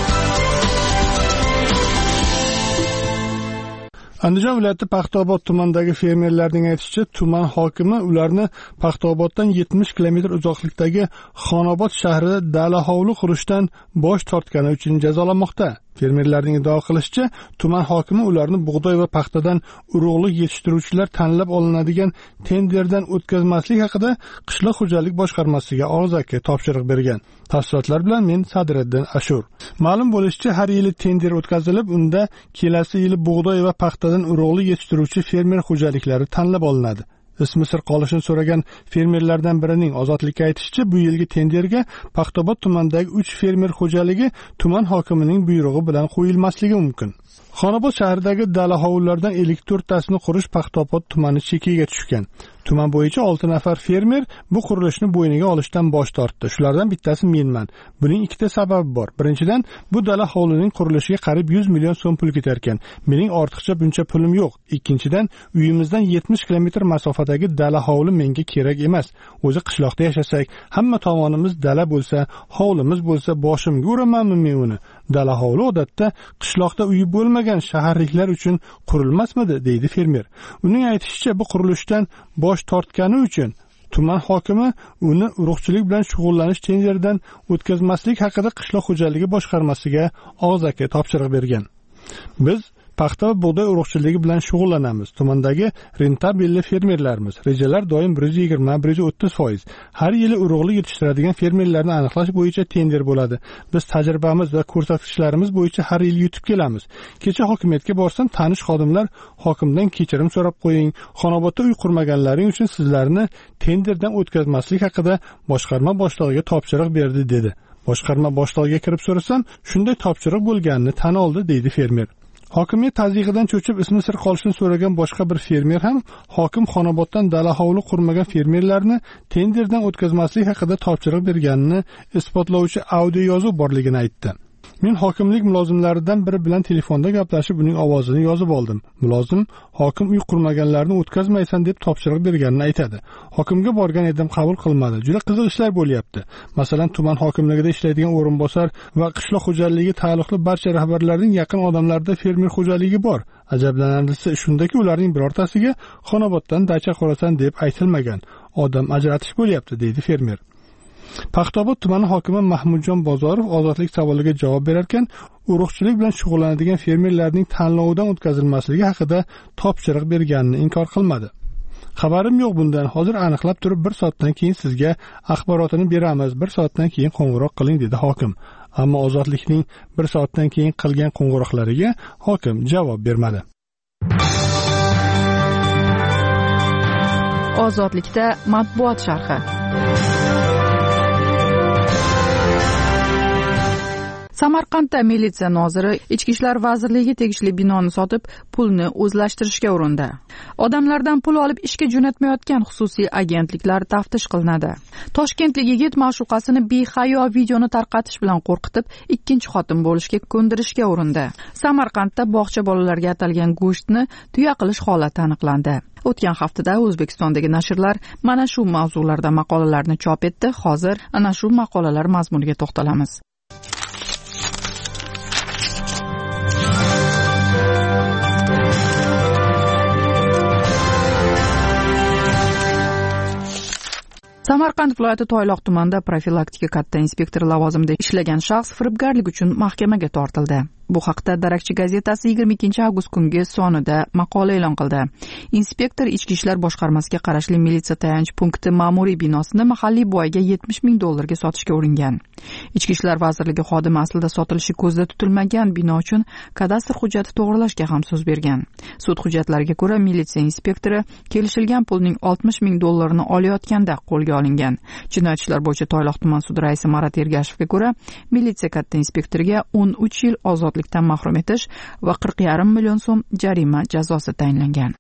Andijon viloyati Paxtaobod tumanidagi fermerlarning aytishicha, tuman hokimi ularni Paxtaoboddan yetmish kilometr uzoqlikdagi Xonobod shahrida dala hovli qurishdan bosh tortgani uchun jazolamoqda. Fermerlarning iddao qilishicha, tuman hokimi ularni bug'doy va paxtadan urug'lik yetishtiruvchilar tanlab olinadigan tenderdan o'tkazmaslik haqida qishloq xo'jalik boshqarmasiga og'zaki topshiriq bergan. Tafsilotlar bilan men Sadriddin Ashur. Ma'lum bo'lishicha, har yili tender o'tkazilib, unda kelasi yili bug'doy va paxtadan urug'lik yetishtiruvchi fermer xo'jaliklari tanlab olinadi. Ismi sir qolishini so'ragan fermerlardan birining Ozodlikka aytishicha, bu yilgi tenderga Paxtaobod tumanidagi uch fermer xo'jaligi tuman hokimining buyrug'i bilan qo'yilmasligi mumkin. Xonobod shahridagi dala hovlilardan ellik to'rttasini qurish Paxtaobod tumani chekiga tushgan. Tuman bo'yicha olti nafar fermer bu qurilishni bo'yniga olishdan bosh tortdi. Shulardan bittasi menman. Buning ikkita sababi bor. Birinchidan, bu dala hovlining qurilishiga qarib yuz million so'm pul ketar ekan. Mening ortiqcha buncha pulim yo'q. Ikkinchidan, uyimizdan yetmish kilometr masofadagi dala hovli menga kerak emas. O'zi qishloqda yashasak, hamma tomonimiz dala bo'lsa, hovlimiz bo'lsa, boshimga uramanmi men uni? Dala hovli odatda qishloqda uyi bo'lmagan shaharliklar uchun qurilmasmidi, deydi fermer. Uning aytishicha, bu qurilishdan bosh tortgani uchun tuman hokimi uni urug'chilik bilan shug'ullanish tenderidan o'tkazmaslik haqida qishloq xo'jaligi boshqarmasiga og'zaki topshiriq bergan. Biz paxta va bug'doy urug'chiligi bilan shug'ullanamiz. Tumandagi rentabelli fermerlarimiz. Rejalar doim bir yuz yigirma bir yuz o'ttiz foiz. Har yili urug'lik yetishtiradigan fermerlarni aniqlash bo'yicha tender bo'ladi. Biz tajribamiz va ko'rsatkichlarimiz bo'yicha har yil yutib kelamiz. Kecha hokimiyatga borsam, tanish xodimlar hokimdan kechirim so'rab qo'ying. Xonobodda uy qurmaganlaring uchun sizlarni tenderdan o'tkazmaslik haqida boshqarma boshlig'iga topshiriq berdi, dedi. Boshqarma boshlig'iga kirib so'rasam, shunday topshiriq bo'lganini tan oldi, deydi fermer. Hokimiyat tazyiqidan cho'chib ismi sir qolishini so'ragan boshqa bir fermer ham hokim Xonoboddan dala hovli qurmagan fermerlarni tenderdan o'tkazmaslik haqida topshiriq berganini isbotlovchi audio yozuv borligini aytdi. Men hokimlik mulozimlaridan biri bilan telefonda gaplashib, uning ovozini yozib oldim. Mulozim hokim uy qurmaganlarni o'tkazmaysan deb topshiriq berganini aytadi. Hokimga borgan edim, qabul qilmadi. Juda qiziq ishlar bo'lyapti. Masalan, tuman hokimligida ishlaydigan o'rinbosar va qishloq xo'jaligiga taalluqli barcha rahbarlarning yaqin odamlarida fermer xo'jaligi bor. Ajablanarlisi shundaki, ularning birortasiga Xonoboddan dacha qurasan deb aytilmagan. Odam ajratish bo'lyapti, deydi fermer. Paxtaobod tumani hokimi Mahmudjon Bozorov Ozodlik savoliga javob berarkan, urug'chilik bilan shug'ullanadigan fermerlarning tanlovidan o'tkazilmasligi haqida topshiriq berganini inkor qilmadi. Xabarim yo'q bundan. Hozir aniqlab turib bir soatdan keyin sizga axborotini beramiz. bir soatdan keyin qo'ng'iroq qiling, dedi hokim. Ammo Ozodlikning bir soatdan keyin qilgan qo'ng'iroqlariga hokim javob bermadi. Ozodlikda matbuot sharhi. Samarqandda militsiya noziri Ichki ishlar vazirligiga tegishli binoni sotib, pulni o'zlashtirishga urindi. Odamlardan pul olib ishga jo'natmayotgan xususiy agentliklar taftish qilinadi. Toshkentlik yigit ma'shuqasini behayo videoni tarqatish bilan qo'rqitib, ikkinchi xotin bo'lishga ko'ndirishga urindi. Samarqandda bog'cha bolalarga atalgan go'shtni tuya qilish holati aniqlandi. O'tgan haftada O'zbekistondagi nashrlar mana shu mavzularda maqolalarni chop etdi. Hozir ana shu maqolalar mazmuniga to'xtalamiz. Samarqand viloyati Toyloq tumanida profilaktika katta inspektori lavozimida ishlagan shaxs firibgarlik uchun mahkamaga tortildi. Bu haqda Darakchi gazetasi yigirma ikkinchi avgust kungi sonida maqola e'lon qildi. Inspektor Ichki ishlar boshqarmasiga qarashli militsiya tayanch punkti ma'muriy binosini mahalliy boyga yetmish ming dollarga sotishga uringan. Ichki ishlar vazirligi xodimi aslida sotilishi ko'zda tutilmagan bino uchun kadastr hujjati to'g'rilashga ham so'z bergan. Sud hujjatlariga ko'ra militsiya inspektori kelishilgan pulning oltmish ming dollarini olayotganda qo'lga olingan. Jinoyat ishlar bo'yicha Toyloq tuman sudi raisi Marat Ergashevga ko'ra, militsiya katta inspektoriga o'n uch yil ozodlikdan mahrum etish va qirq yarim million so'm jarima jazosi tayinlangan.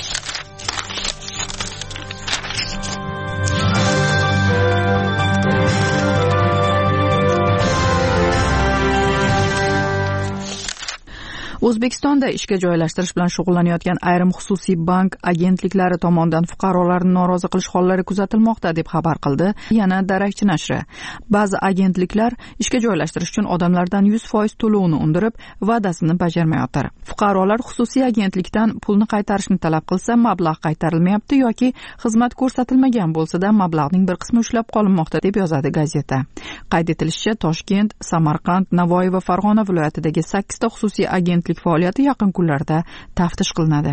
O'zbekistonda ishga joylashtirish bilan shug'ullanayotgan ayrim xususiy bank agentliklari tomonidan fuqarolarni norozi qilish hollari kuzatilmoqda deb xabar qildi yana Darakchi nashri. Ba'zi agentliklar ishga joylashtirish uchun odamlardan yuz foiz to'lovni undirib, va'dasini bajarmayotir. Fuqarolar xususiy agentlikdan pulni qaytarishni talab qilsa, mablag' qaytarilmayapti yoki xizmat ko'rsatilmagan bo'lsa-da, mablag'ning bir qismi ushlab qolinmoqda deb yozadi gazeta. Qayd etilishicha, Toshkent, Samarqand, Navoiy va Farg'ona viloyatidagi sakkizta xususiy agentlik faoliyati yaqin kunlarda taftish qilinadi.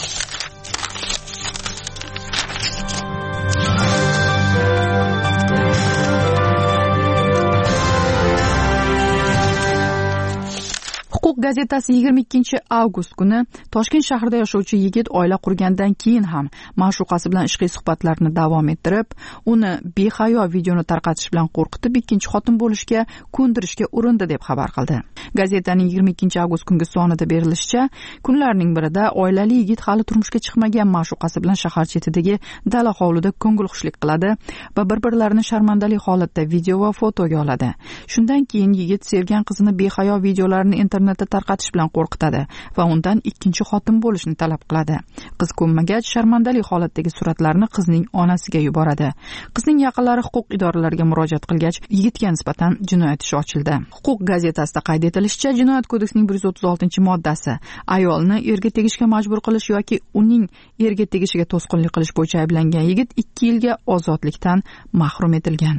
Huquq gazetasi yigirma ikkinchi avgust kuni Toshkent shahrida yashovchi yigit oila qurgandan keyin ham ma'shuqasi bilan ishqiy suhbatlarni davom ettirib, uni behayo videoni tarqatish bilan qo'rqitib, ikkinchi xotin bo'lishga ko'ndirishga urindi deb xabar qildi. Gazetaning yigirma ikkinchi avgust kungi sonida berilishicha, kunlarning birida oilali yigit hali turmushga chiqmagan ma'shuqasi bilan shahar chetidagi dala hovlida ko'ngilxushlik qiladi va bir-birlarini sharmandali holatda video va fotoga oladi. Shundan keyin yigit sevgan qizini behayo videolarni internetda tarqatish bilan qo'rqitadi va undan ikkinchi xotin bo'lishni talab qiladi. Qiz ko'nmagach, sharmandali holatdagi suratlarni qizning onasiga yuboradi. Qizning yaqinlari huquq idoralariga murojaat qilgach, yigitga nisbatan jinoyat ishi ochildi. Huquq gazetasida qayd etilishicha, Jinoyat kodeksining bir yuz o'ttiz oltinchi moddasi ayolni erga tegishga majbur qilish yoki uning erga tegishiga to'sqinlik qilish bo'yicha ayblangan yigit ikki yilga ozodlikdan mahrum etilgan.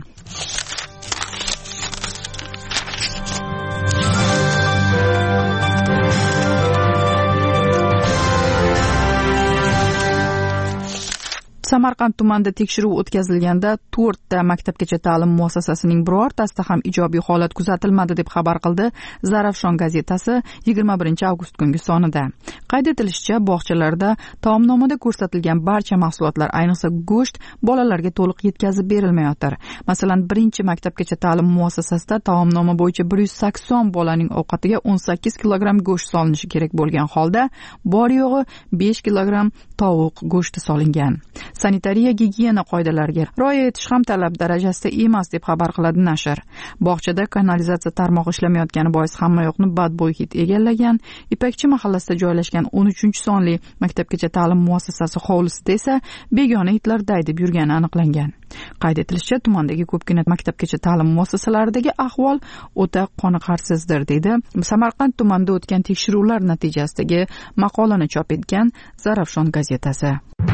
Samarqand tumanida tekshiruv o'tkazilganda to'rtta maktabgacha ta'lim muassasasining birortasida ham ijobiy holat kuzatilmadi deb xabar qildi Zarafshon gazetasi yigirma birinchi avgust kungi sonida. Qayd etilishicha, bog'chalarda taomnomada ko'rsatilgan barcha mahsulotlar, ayniqsa go'sht, bolalarga to'liq yetkazib berilmayotir. Masalan, birinchi maktabgacha ta'lim muassasasida taomnoma bo'yicha bir yuz sakson bolaning ovqatiga o'n sakkiz kilogramm go'sht solinishi kerak bo'lgan holda, bor yo'g'i besh kilogramm tovuq go'shti solingan. Sanitariya gigiyena qoidalariga rioya etish ham talab darajasida emas deb xabar qiladi nashr. Bog'chada kanalizatsiya tarmog'i ishlamayotgani bois hamma yoqni badbo'y hid egallagan. Ipakchi mahallasida joylashgan o'n uchinchi sonli maktabgacha ta'lim muassasasi hovlisida esa begona itlar daydib yurgani aniqlangan. Qayd etilishicha, tumandagi ko'pgina maktabgacha ta'lim muassasalaridagi ahvol o'ta qoniqarsizdir, deydi Samarqand tumanida o'tgan tekshiruvlar natijasidagi maqolani chop etgan Zarafshon gazetasi.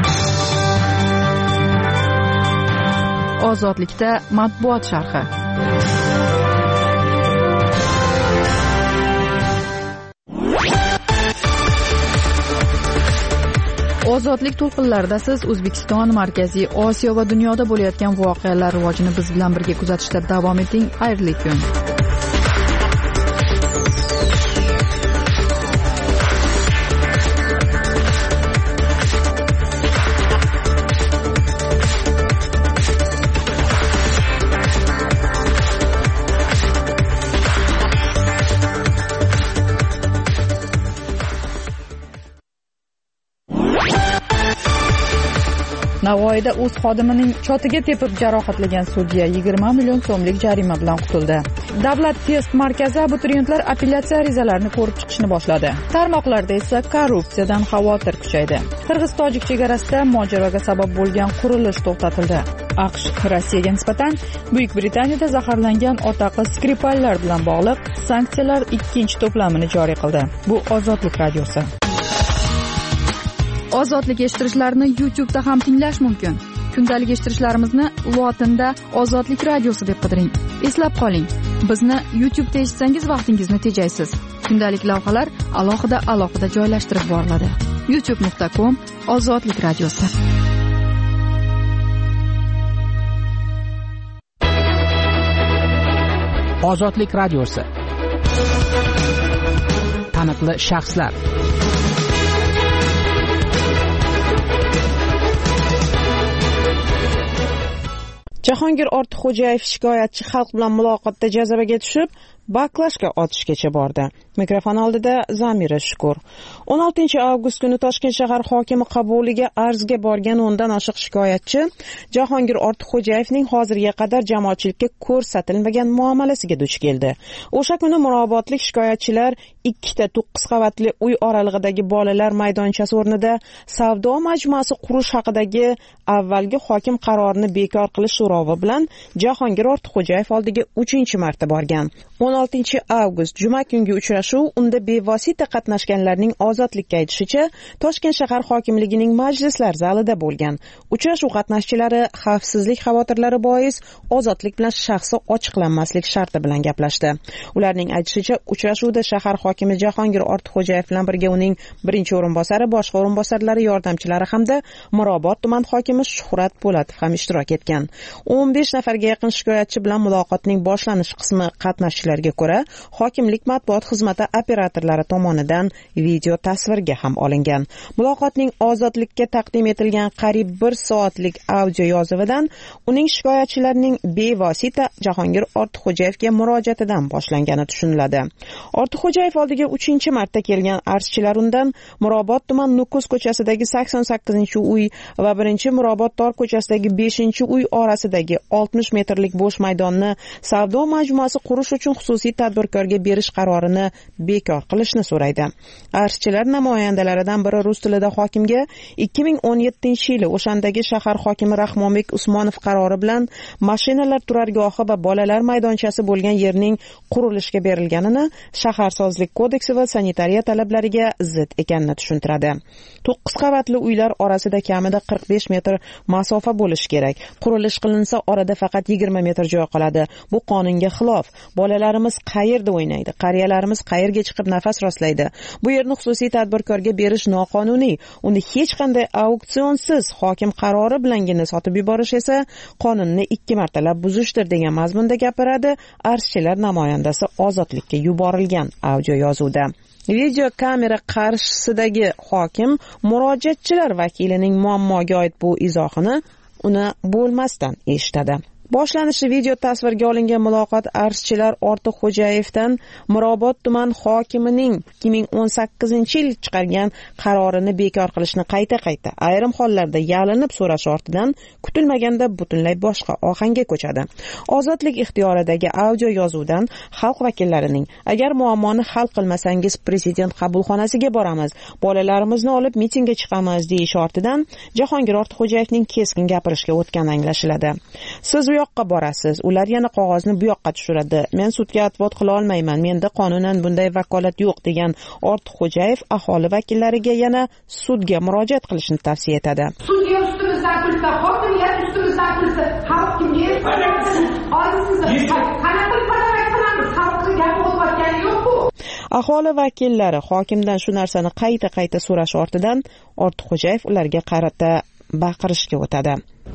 Ozodlikda matbuot sharhi. Ozodlik to'lqinlarida siz O'zbekiston, Markaziy Osiyo va dunyoda bo'layotgan voqealar rivojini biz bilan birga kuzatishda davom eting. Xayrli kun. Navoiyda o'z xodimining chotiga tepib jarohatlagan sudya yigirma million so'mlik jarima bilan qutuldi. Davlat test markazi abituriyentlar appelyatsiya arizalarini ko'rib chiqishni boshladi. Tarmoqlarda esa korrupsiyadan xavotir kuchaydi. Qirg'iz-tojik chegarasida mojaroga sabab bo'lgan qurilish to'xtatildi. AQSh Rossiyaga nisbatan Buyuk Britaniyada zaharlangan otaqiz Skripallar bilan bog'liq sanksiyalar ikkinchi to'plamini joriy qildi. Bu Ozodlik radiosi. Ozodlik eshittirishlarni YouTube da ham tinglash mumkin. Kundalik eshittirishlarimizni lotinda Ozodlik radiosi deb qidiring. Eslab qoling, bizni YouTube da eshitsangiz vaqtingizni tejaysiz. Kundalik lavhalar alohida alohida joylashtirib boriladi. youtube nuqta com Ozodlik radiosi. Ozodlik radiosi. Taniqli shaxslar. Jahongir Ortiqxo'jayev shikoyatchi xalq bilan muloqotda jazabaga tushib, baklashga otishgacha bordi. Mikrofon oldida Zamira Shukur. o'n oltinchi avgust kuni Toshkent shahar hokimi qabuliga arzga borgan o'ndan oshiq shikoyatchi Jahongir Ortiqxo'jayevning hozirga qadar jamoatchilikka ko'rsatilmagan muomalasiga duch keldi. O'sha kuni Mirobodlik shikoyatchilar ikkita to'qqiz qavatli uy oralig'idagi bolalar maydonchasi o'rnida savdo majmuasi qurish haqidagi avvalgi hokim qarorini bekor qilish so'rovi bilan Jahongir Ortiqxo'jayev oldiga uchinchi marta borgan. o'n oltinchi avgust juma kungi uchrashuv unda bevosita qatnashganlarning ozodlikka aytishicha Toshkent shahar hokimligining majlislar zalida bo'lgan. Uchrashuv qatnashchilari xavfsizlik xavotirlari bois ozodlik bilan shaxsi ochiqlanmaslik sharti bilan gaplashdi. Ularning aytishicha uchrashuvda shahar hokimi Jahongir Ortiqxo'jayev bilan birga uning birinchi o'rinbosari, boshqa o'rinbosarlari, yordamchilari hamda Mirobod tuman hokimi Shuhrat Po'latov ham ishtirok etgan. o'n besh nafarga yaqin shikoyatchi bilan muloqotning boshlanish qismi qatnashchilariga ko'ra hokimlik matbuot xizmati operatorlari tomonidan video tasvirga ham olingan. Muloqotning ozodlikka taqdim etilgan qariyb bir soatlik audio yozuvidan uning shikoyatchilarning bevosita Jahongir Ortiqxo'jayevga murojaatidan boshlangani tushuniladi. Ortiqxo'jayev oldiga uchinchi marta kelgan arzchilar undan Mirobod tuman Nukus ko'chasidagi sakson sakkizinchi uy va birinchi Mirobod tor ko'chasidagi beshinchi uy orasidagi oltmish metrlik bo'sh maydonni savdo majmuasi qurish uchun xususiy tadbirkorga berish qarorini bekor qilishni so'raydi. Arzchilar namoyandalaridan biri rus tilida hokimga ikki ming o'n yettinchi yili o'shandagi shahar hokimi Rahmonbek Usmonov qarori bilan mashinalar turargohi va bolalar maydonchasi bo'lgan yerning qurilishga berilganini, shaharsozlik kodeksi va sanitariya talablariga zid ekanini tushuntiradi. to'qqiz qavatli uylar orasida kamida qirq besh metr masofa bo'lishi kerak. Qurilish qilinsa orada faqat yigirma metr joy qoladi. Bu qonunga xilof. Bolalarimiz qayerda o'ynaydi? Qariyalarimiz qayerga chiqib nafas rostlaydi? Bu yerni xususiy tadbirkorga berish noqonuniy. Uni hech qanday auksionsiz hokim qarori bilangina sotib yuborish esa qonunni ikki martalab buzishdir degan mazmunda gapiradi arzchilar namoyandasi ozodlikka yuborilgan audio yozuvda. Video kamera qarshisidagi hokim murojaatchilar vakilining muammoga oid bu izohini uni bo'lmasdan eshitadi. Boshlanishi video tasvirga olingan muloqot arzchilar Ortiqxo'jayevdan Mirobod tuman hokimining ikki ming o'n sakkizinchi yil chiqargan qarorini bekor qilishni qayta-qayta ayrim hollarda yalinib so'rash ortidan kutilmaganda butunlay boshqa ohangga ko'chadi. Ozodlik ixtiyoridagi audio yozuvdan xalq vakillarining agar muammoni hal qilmasangiz prezident qabulxonasiga boramiz, bolalarimizni olib mitingga chiqamiz deyish ortidan Jahongir Ortiqxo'jayevning keskin gapirishga o'tgani anglashiladi. Siz u yoqqa borasiz, ular yana qog'ozni bu yoqqa tushiradi. Men sudga advot qila olmayman, menda qonunan bunday vakolat yo'q degan Ortiqxo'jayev aholi vakillariga yana sudga murojaat qilishni tavsiya etadi. Sudga ustimizdan kulsa, hokimiyat ustimizdan kulsa, xalq kimga erishadi? Qanaqa qanaqa qilamiz? Xalqning gapi bo'lmayotgani yo'q-ku. Aholi vakillari hokimdan shu narsani qayta-qayta so'rash ortidan Ortiqxo'jayev ularga qarata baqirishga o'tadi.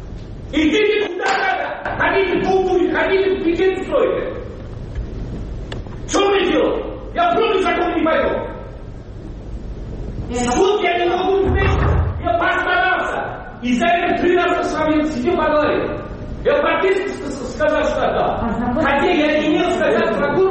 Хотите полтури, хотите президент строите. Что вы делаете? Я против закона не пойду. Суд я не могу изменить. Я постарался. И за это три раза с вами сидел поговорил. Я практически сказал, что да. Хотя я не имел сказать прокурору,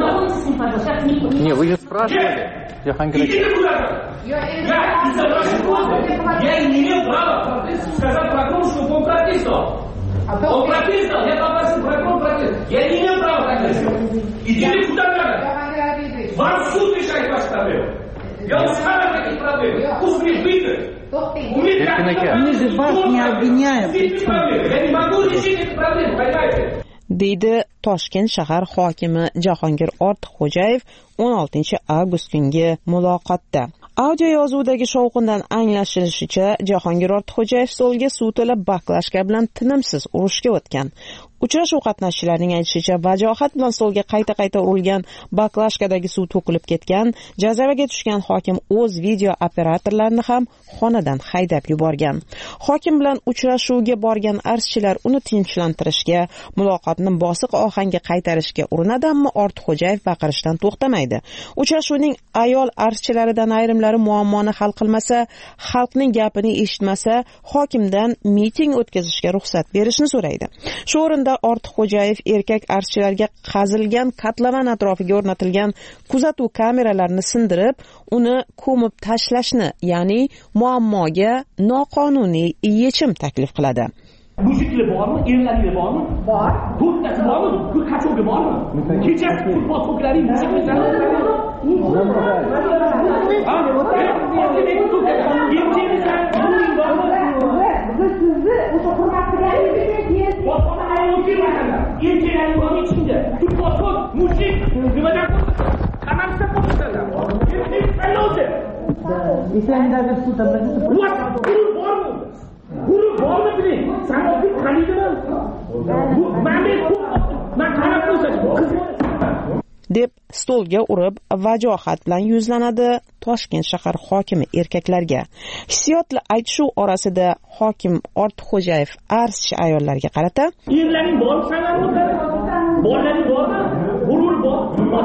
практически... Не, вы же спрашивали. Идите куда-то. Я из-за вашей Я не имел права сказать прокурору, что он протестовал. Он протестовал, я попросил прокурора протестовать. Я не имел права так сделать. Идите куда надо. Вам суд решает ваши проблемы. Я устала таких проблем. Пусть мне выйдет. Мы же вас не обвиняем. Я не могу решить эти проблемы, понимаете? deydi Toshkent shahar hokimi Jahongir Ortiqxo'jayev o'n oltinchi avgust kungi muloqotda. Audio yozuvdagi shovqindan anglashilishicha, Jahongir Ortiqxo'jayev stolga suv to'la baklashka bilan tinimsiz urushga o'tgan. Uchrashuv qatnashchilarining aytishicha, vajohat bilan stolga qayta-qayta urilgan baklashkadagi suv to'kilib ketgan, jazavaga tushgan hokim o'z video operatorlarini ham xonadan haydab yuborgan. Hokim bilan uchrashuvga borgan arzchilar uni tinchlantirishga, muloqotni bosiq ohangga qaytarishga urinadi, ammo Ortiqxo'jayev baqirishdan to'xtamaydi. Uchrashuvning ayol arzchilaridan ayrimlari muammoni hal qilmasa, xalqning gapini eshitmasa, hokimdan miting o'tkazishga ruxsat berishni so'raydi. Shu o'rinda Ortiqxo'jayev erkak arzchilarga qazilgan kotlovan atrofiga o'rnatilgan kuzatuv kameralarini sindirib, uni ko'mib tashlashni, ya'ni muammoga noqonuniy yechim taklif qiladi. Muziklar bormi? Erlarga bormi? Bor. To'rttasi bormi? Bu qachonga bormi? Kechasi futbol to'plaring Guru bormi biling? Sanoqlik qaliydimi? Bu men men qarab qo'ysachi. deb stolga urib vajohat bilan yuzlanadi Toshkent shahar hokimi erkaklarga. Hissiyotli aytishuv orasida hokim Ortiqxo'jayev arzchi ayollarga qarata: "Erlaring bormi sanalmoqda? Bolalaring bormi? Gurur bor,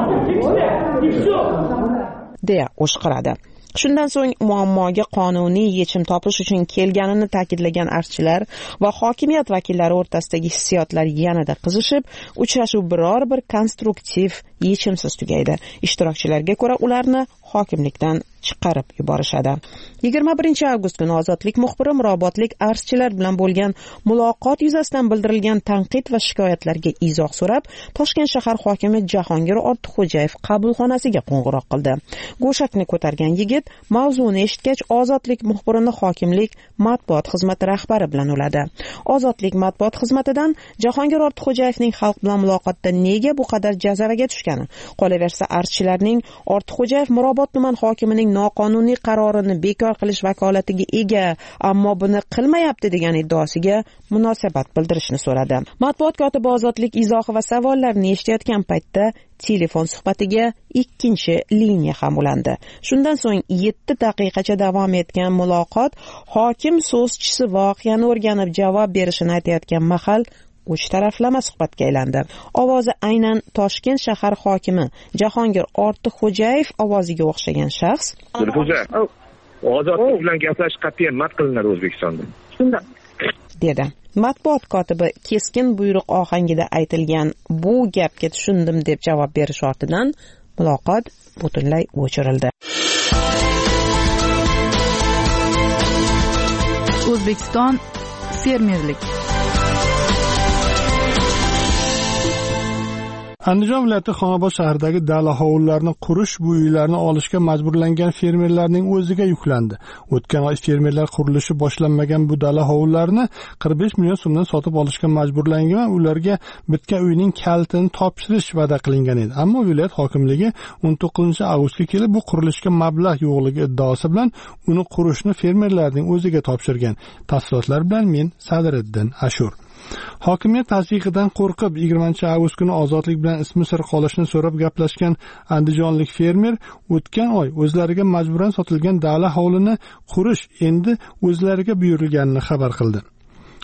deya o'shqiradi. Shundan so'ng muammoga qonuniy yechim topish uchun kelganini ta'kidlagan arzchilar va hokimiyat vakillari o'rtasidagi hissiyotlar yanada qizishib, uchrashuv biror bir konstruktiv yechimsiz tugaydi. Ishtirokchilarga ko'ra, ularni hokimlikdan chiqarib yuborishadi. yigirma birinchi avgust kuni Ozodlik muxbiri Mirobodlik arzchilar bilan bo'lgan muloqot yuzasidan bildirilgan tanqid va shikoyatlarga izoh so'rab, Toshkent shahar hokimi Jahongir Ortiqxo'jayev qabulxonasiga qo'ng'iroq qildi. Go'shakni ko'targan yigit mavzuni eshitgach, Ozodlik muxbirini hokimlik matbuot xizmati rahbari bilan uladi. Ozodlik matbuot xizmatidan Jahongir Ortiqxo'jayevning xalq bilan muloqotda nega bu qadar jazavaga tushgani, qolaversa arzchilarning Ortiqxo'jayev Mirobod tuman hokimining noqonuniy qarorini bekor qilish vakolatiga ega, ammo buni qilmayapti degan iddaosiga munosabat bildirishni so'radi. Matbuot kotibi Ozodlik izohi va savollarini eshitayotgan paytda telefon suhbatiga ikkinchi liniya ham ulandi. Shundan so'ng yetti daqiqacha davom etgan muloqot hokim so'zchisi voqeani o'rganib javob berishini aytayotgan mahal uch taraflama suhbatga aylandi. Ovozi aynan Toshkent shahar hokimi Jahongir Ortiqxo'jayev ovoziga o'xshagan shaxs: Ozodlik bilan gaplash qat'iyan man qilinadi O'zbekistonda. Shunday dedi. Matbuot kotibi keskin buyruq ohangida aytilgan bu gapga tushundim deb javob berish ortidan muloqot butunlay o'chirildi. O'zbekiston fermerlik. Andijon viloyati Xonobod shahridagi dala hovlilarini qurish, bu uylarni olishga majburlangan fermerlarning o'ziga yuklandi. O'tgan oy fermerlar qurilishi boshlanmagan bu dala hovlilarini qirq besh million so'mdan sotib olishga majburlangan va ularga bitgan uyning kalitini topshirish va'da qilingan edi. Ammo viloyat hokimligi o'n to'qqizinchi avgustga kelib bu qurilishga mablag' yo'qligi iddaosi bilan uni qurishni fermerlarning o'ziga topshirgan. Tafsilotlar bilan men Sadiriddin Ashur. Hokimiyat tasdiqidan qo'rqib yigirmanchi avgust kuni Ozodlik bilan ismi sir qolishni so'rab gaplashgan andijonlik fermer o'tgan oy o'zlariga majburan sotilgan dala hovlini qurish endi o'zlariga buyurilganini xabar qildi.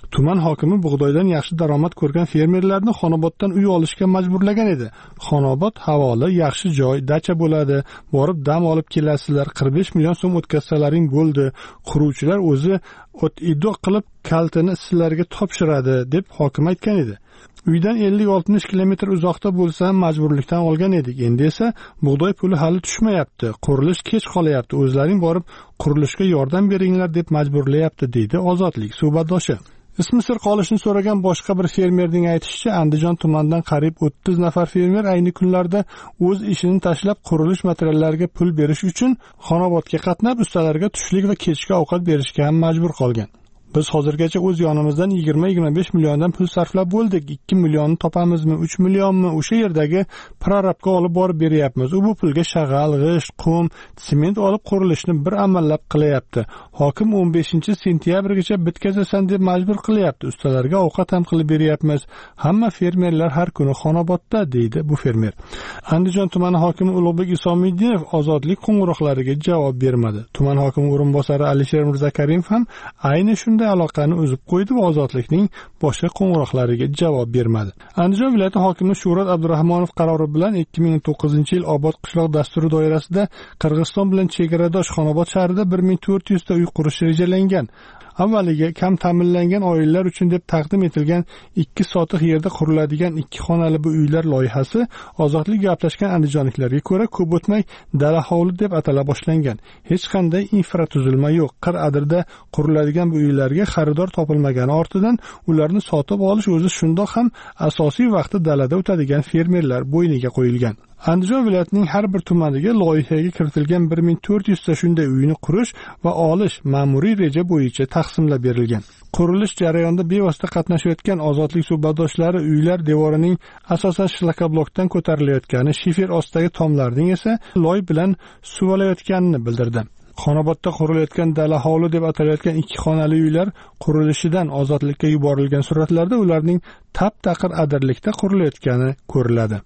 Tuman hokimi bug'doydan yaxshi daromad ko'rgan fermerlarni Xonoboddan uy olishga majburlagan edi. Xonobod havoli, yaxshi joy, dacha bo'ladi, borib dam olib kelasizlar, qirq besh million so'm o'tkazsalaring bo'ldi. Quruvchilar o'zi o't ido qilib kaltini sizlarga topshiradi deb hokim aytgan edi. Uydan ellik oltmish kilometr uzoqda bo'lsa ham majburlikdan olgan edik. Endi esa bug'doy puli hali tushmayapti. Qurilish kech qolyapti. O'zlaring borib qurilishga yordam beringlar deb majburlayapti, deydi Ozodlik suhbatdoshi. Ismi sir qolishini so'ragan boshqa bir fermerning aytishicha, Andijon tumanidan qariyb o'ttiz nafar fermer ayni kunlarda o'z ishini tashlab qurilish materiallariga pul berish uchun Xonobodga qatnab, ustalarga tushlik va kechki ovqat berishga ham majbur qolgan. Biz hozirgacha o'z yonimizdan yigirma yigirma besh milliondan pul sarflab bo'ldik. ikki millionni topamizmi, uch millionmi o'sha yerdagi prorabga olib borib beryapmiz. U bu pulga shag'al, g'isht, qum, sement olib qurilishni bir amallab qilyapti. Hokim o'n beshinchi sentyabrgacha bitkazasan deb majbur qilyapti. Ustalarga ovqat ham qilib beryapmiz. Hamma fermerlar har kuni Xonobodda, deydi bu fermer. Andijon tumani hokimi Ulug'bek Isomiddinov Ozodlik qo'ng'iroqlariga javob bermadi. Tuman hokimi o'rinbosari Alisher Mirzakarimov ham ayni shunday aloqani uzib qo'ydi va Ozodlikning boshqa qo'ng'iroqlariga javob bermadi. Andijon viloyati hokimi Shuhrat Abdurahmonov qarori bilan ikki ming to'qqizinchi yil Obod qishloq dasturi doirasida Qirg'iziston bilan chegaradosh Xonobod shahrida bir ming to'rt yuz ta uy qurish rejalangan. Avvaliga kam ta'minlangan oilalar uchun deb taqdim etilgan ikki sotiq yerda quriladigan ikki xonali bu uylar loyihasi Ozodlik gaplashgan andijonliklarga ko'ra ko'p o'tmay dala hovli deb atala boshlangan. Hech qanday infratuzilma yo'q. Qir-adirda quriladigan bu uylarga xaridor topilmagani ortidan ularni sotib olish o'zi shundoq ham asosiy vaqti dalada o'tadigan fermerlar bo'yniga qo'yilgan. Andijon viloyatining har bir tumaniga loyihaga kiritilgan bir ming to'rt yuz ta shunday uyni qurish va olish ma'muriy reja bo'yicha taqsimlab berilgan. Qurilish jarayonida bevosita qatnashayotgan Ozodlik suhbatdoshlari uylar devorining asosan shlakoblokdan ko'tarilayotgani, shifer ostidagi tomlarning esa loy bilan suvalayotganini bildirdi. Xonobodda qurilayotgan dala hovli deb atalayotgan ikki xonali uylar qurilishidan Ozodlikka yuborilgan suratlarda ularning tap-taqir adirlikda qurilayotgani ko'riladi.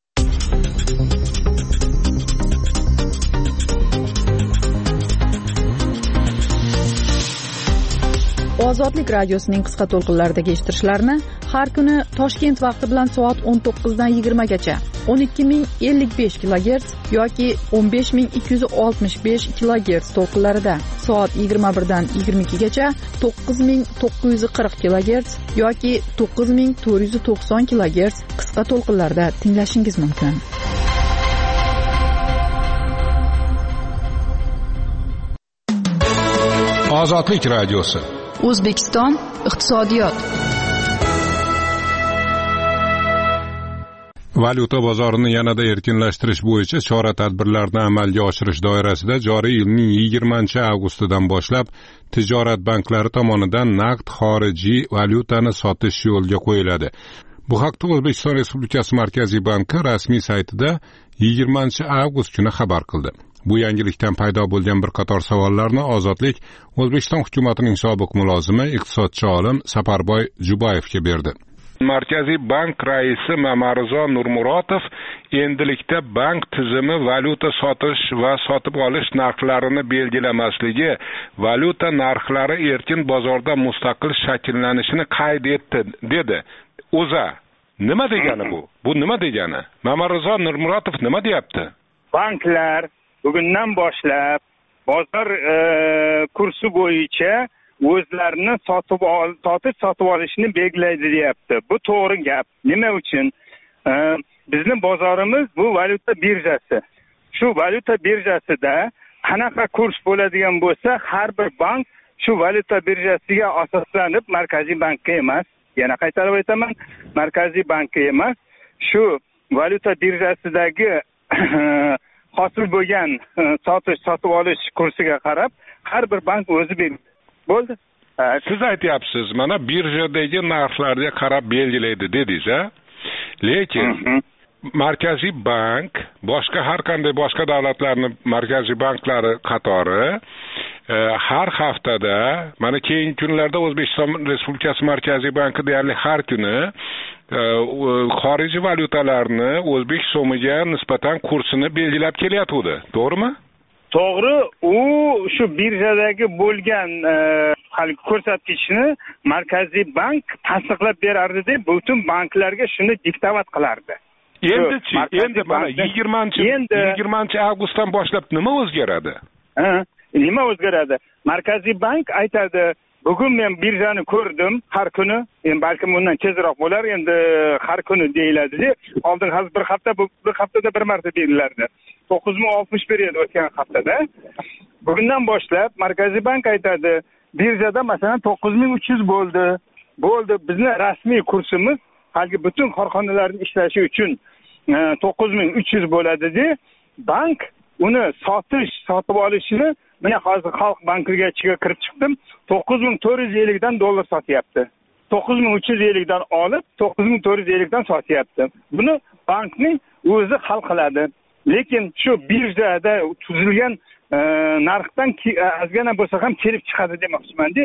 Ozodlik radiosining qisqa to'lqinlaridagi eshittirishlarni har kuni Toshkent vaqti bilan soat o'n to'qqizdan yigirmagacha o'n ikki ming ellik besh kilogerts yoki o'n besh ming ikki yuz oltmish besh kilogerts to'lqinlarida, soat yigirma birdan yigirma ikkigacha to'qqiz ming to'qqiz yuz qirq kilogerts yoki to'qqiz ming to'rt yuz to'qson kilogerts qisqa to'lqinlarda tinglashingiz mumkin. Ozodlik radiosi. O'zbekiston iqtisodiyot. Valyuta bozorini yanada erkinlashtirish bo'yicha chora-tadbirlarni amalga oshirish doirasida joriy yilning yigirmanchi avgustidan boshlab tijorat banklari tomonidan naqd xorijiy valyutani sotish yo'lga qo'yiladi. Bu haqda O'zbekiston Respublikasi Markaziy banki rasmiy saytida yigirmanchi avgust kuni xabar qildi. Bu yangilikdan paydo bo'lgan bir qator savollarni Ozodlik O'zbekiston hukumatining sobiq mulozimi, iqtisodchi olim Saparboy Jubayevga berdi. Markaziy bank raisi Mamarizo Nurmuratov endilikda bank tizimi valyuta sotish va sotib olish narxlarini belgilamasligi, valyuta narxlari erkin bozorda mustaqil shakllanishini qayd etdi, dedi. O'za, nima degani bu? Bu nima degani? Mamarizo Nurmuratov nima deyapti? Banklar bugundan boshlab bozor e, kursi bo'yicha o'zlarini sotib ol, sotish sotib olishni belgilaydi deyapti. Bu to'g'ri gap. Nima uchun? E, bizning bozorimiz bu valyuta birjasi. Shu valyuta birjasida qanaqa kurs bo'ladigan bo'lsa, har bir bank shu valyuta birjasiga asoslanib, Markaziy bankka emas, yana qaytarib aytaman, Markaziy bankka emas, shu valyuta birjasidagi hosil bo'lgan sotish sotib olish kursiga qarab har bir bank o'zi belgilaydi. Bo'ldi. Siz aytyapsiz, mana birjadagi narxlarga qarab belgilaydi dedingiz, a? Lekin Markaziy bank boshqa har qanday boshqa davlatlarning markaziy banklari qatori har haftada, mana keyingi kunlarda O'zbekiston Respublikasi Markaziy banki deyarli har kuni xorijiy valyutalarni o'zbek so'miga nisbatan kursini belgilab kelyapti, to'g'rimi? To'g'ri, u shu birjadagi bo'lgan hali ko'rsatkichni Markaziy bank tasdiqlab berardi, butun banklarga shuni diktovat qilardi. Endi-chi, endi mana yigirmanchi avgustdan boshlab nima o'zgaradi? Ha, nima o'zgaradi? Markaziy bank aytadi, bugun men birjani ko'rdim har kuni, endi balkim undan tezroq bo'lar, endi har kuni deyiladi. Oldin hozir bir hafta, bir haftada bir marta deyilardi. to'qqiz ming oltmish bir edi o'tgan haftada. Bugundan boshlab Markaziy bank aytadi, birjada masalan to'qqiz ming uch yuz bo'ldi. Bo'ldi, bizni rasmiy kursimiz haligi butun korxonalarning ishlashi uchun to'qqiz ming uch yuz bo'ladi-de. Bank uni sotish, sotib olishini mana hozir Xalq bankiga kirib chiqdim, to'qqiz ming to'rt yuz ellik dan dollar sotyapti. to'qqiz ming uch yuz ellik dan olib, to'qqiz ming to'rt yuz ellik dan sotyapti. Buni bankning o'zi hal qiladi. Lekin shu birjada tuzilgan narxdan ozgina bo'lsa ham kelib chiqadi demoqchiman-da.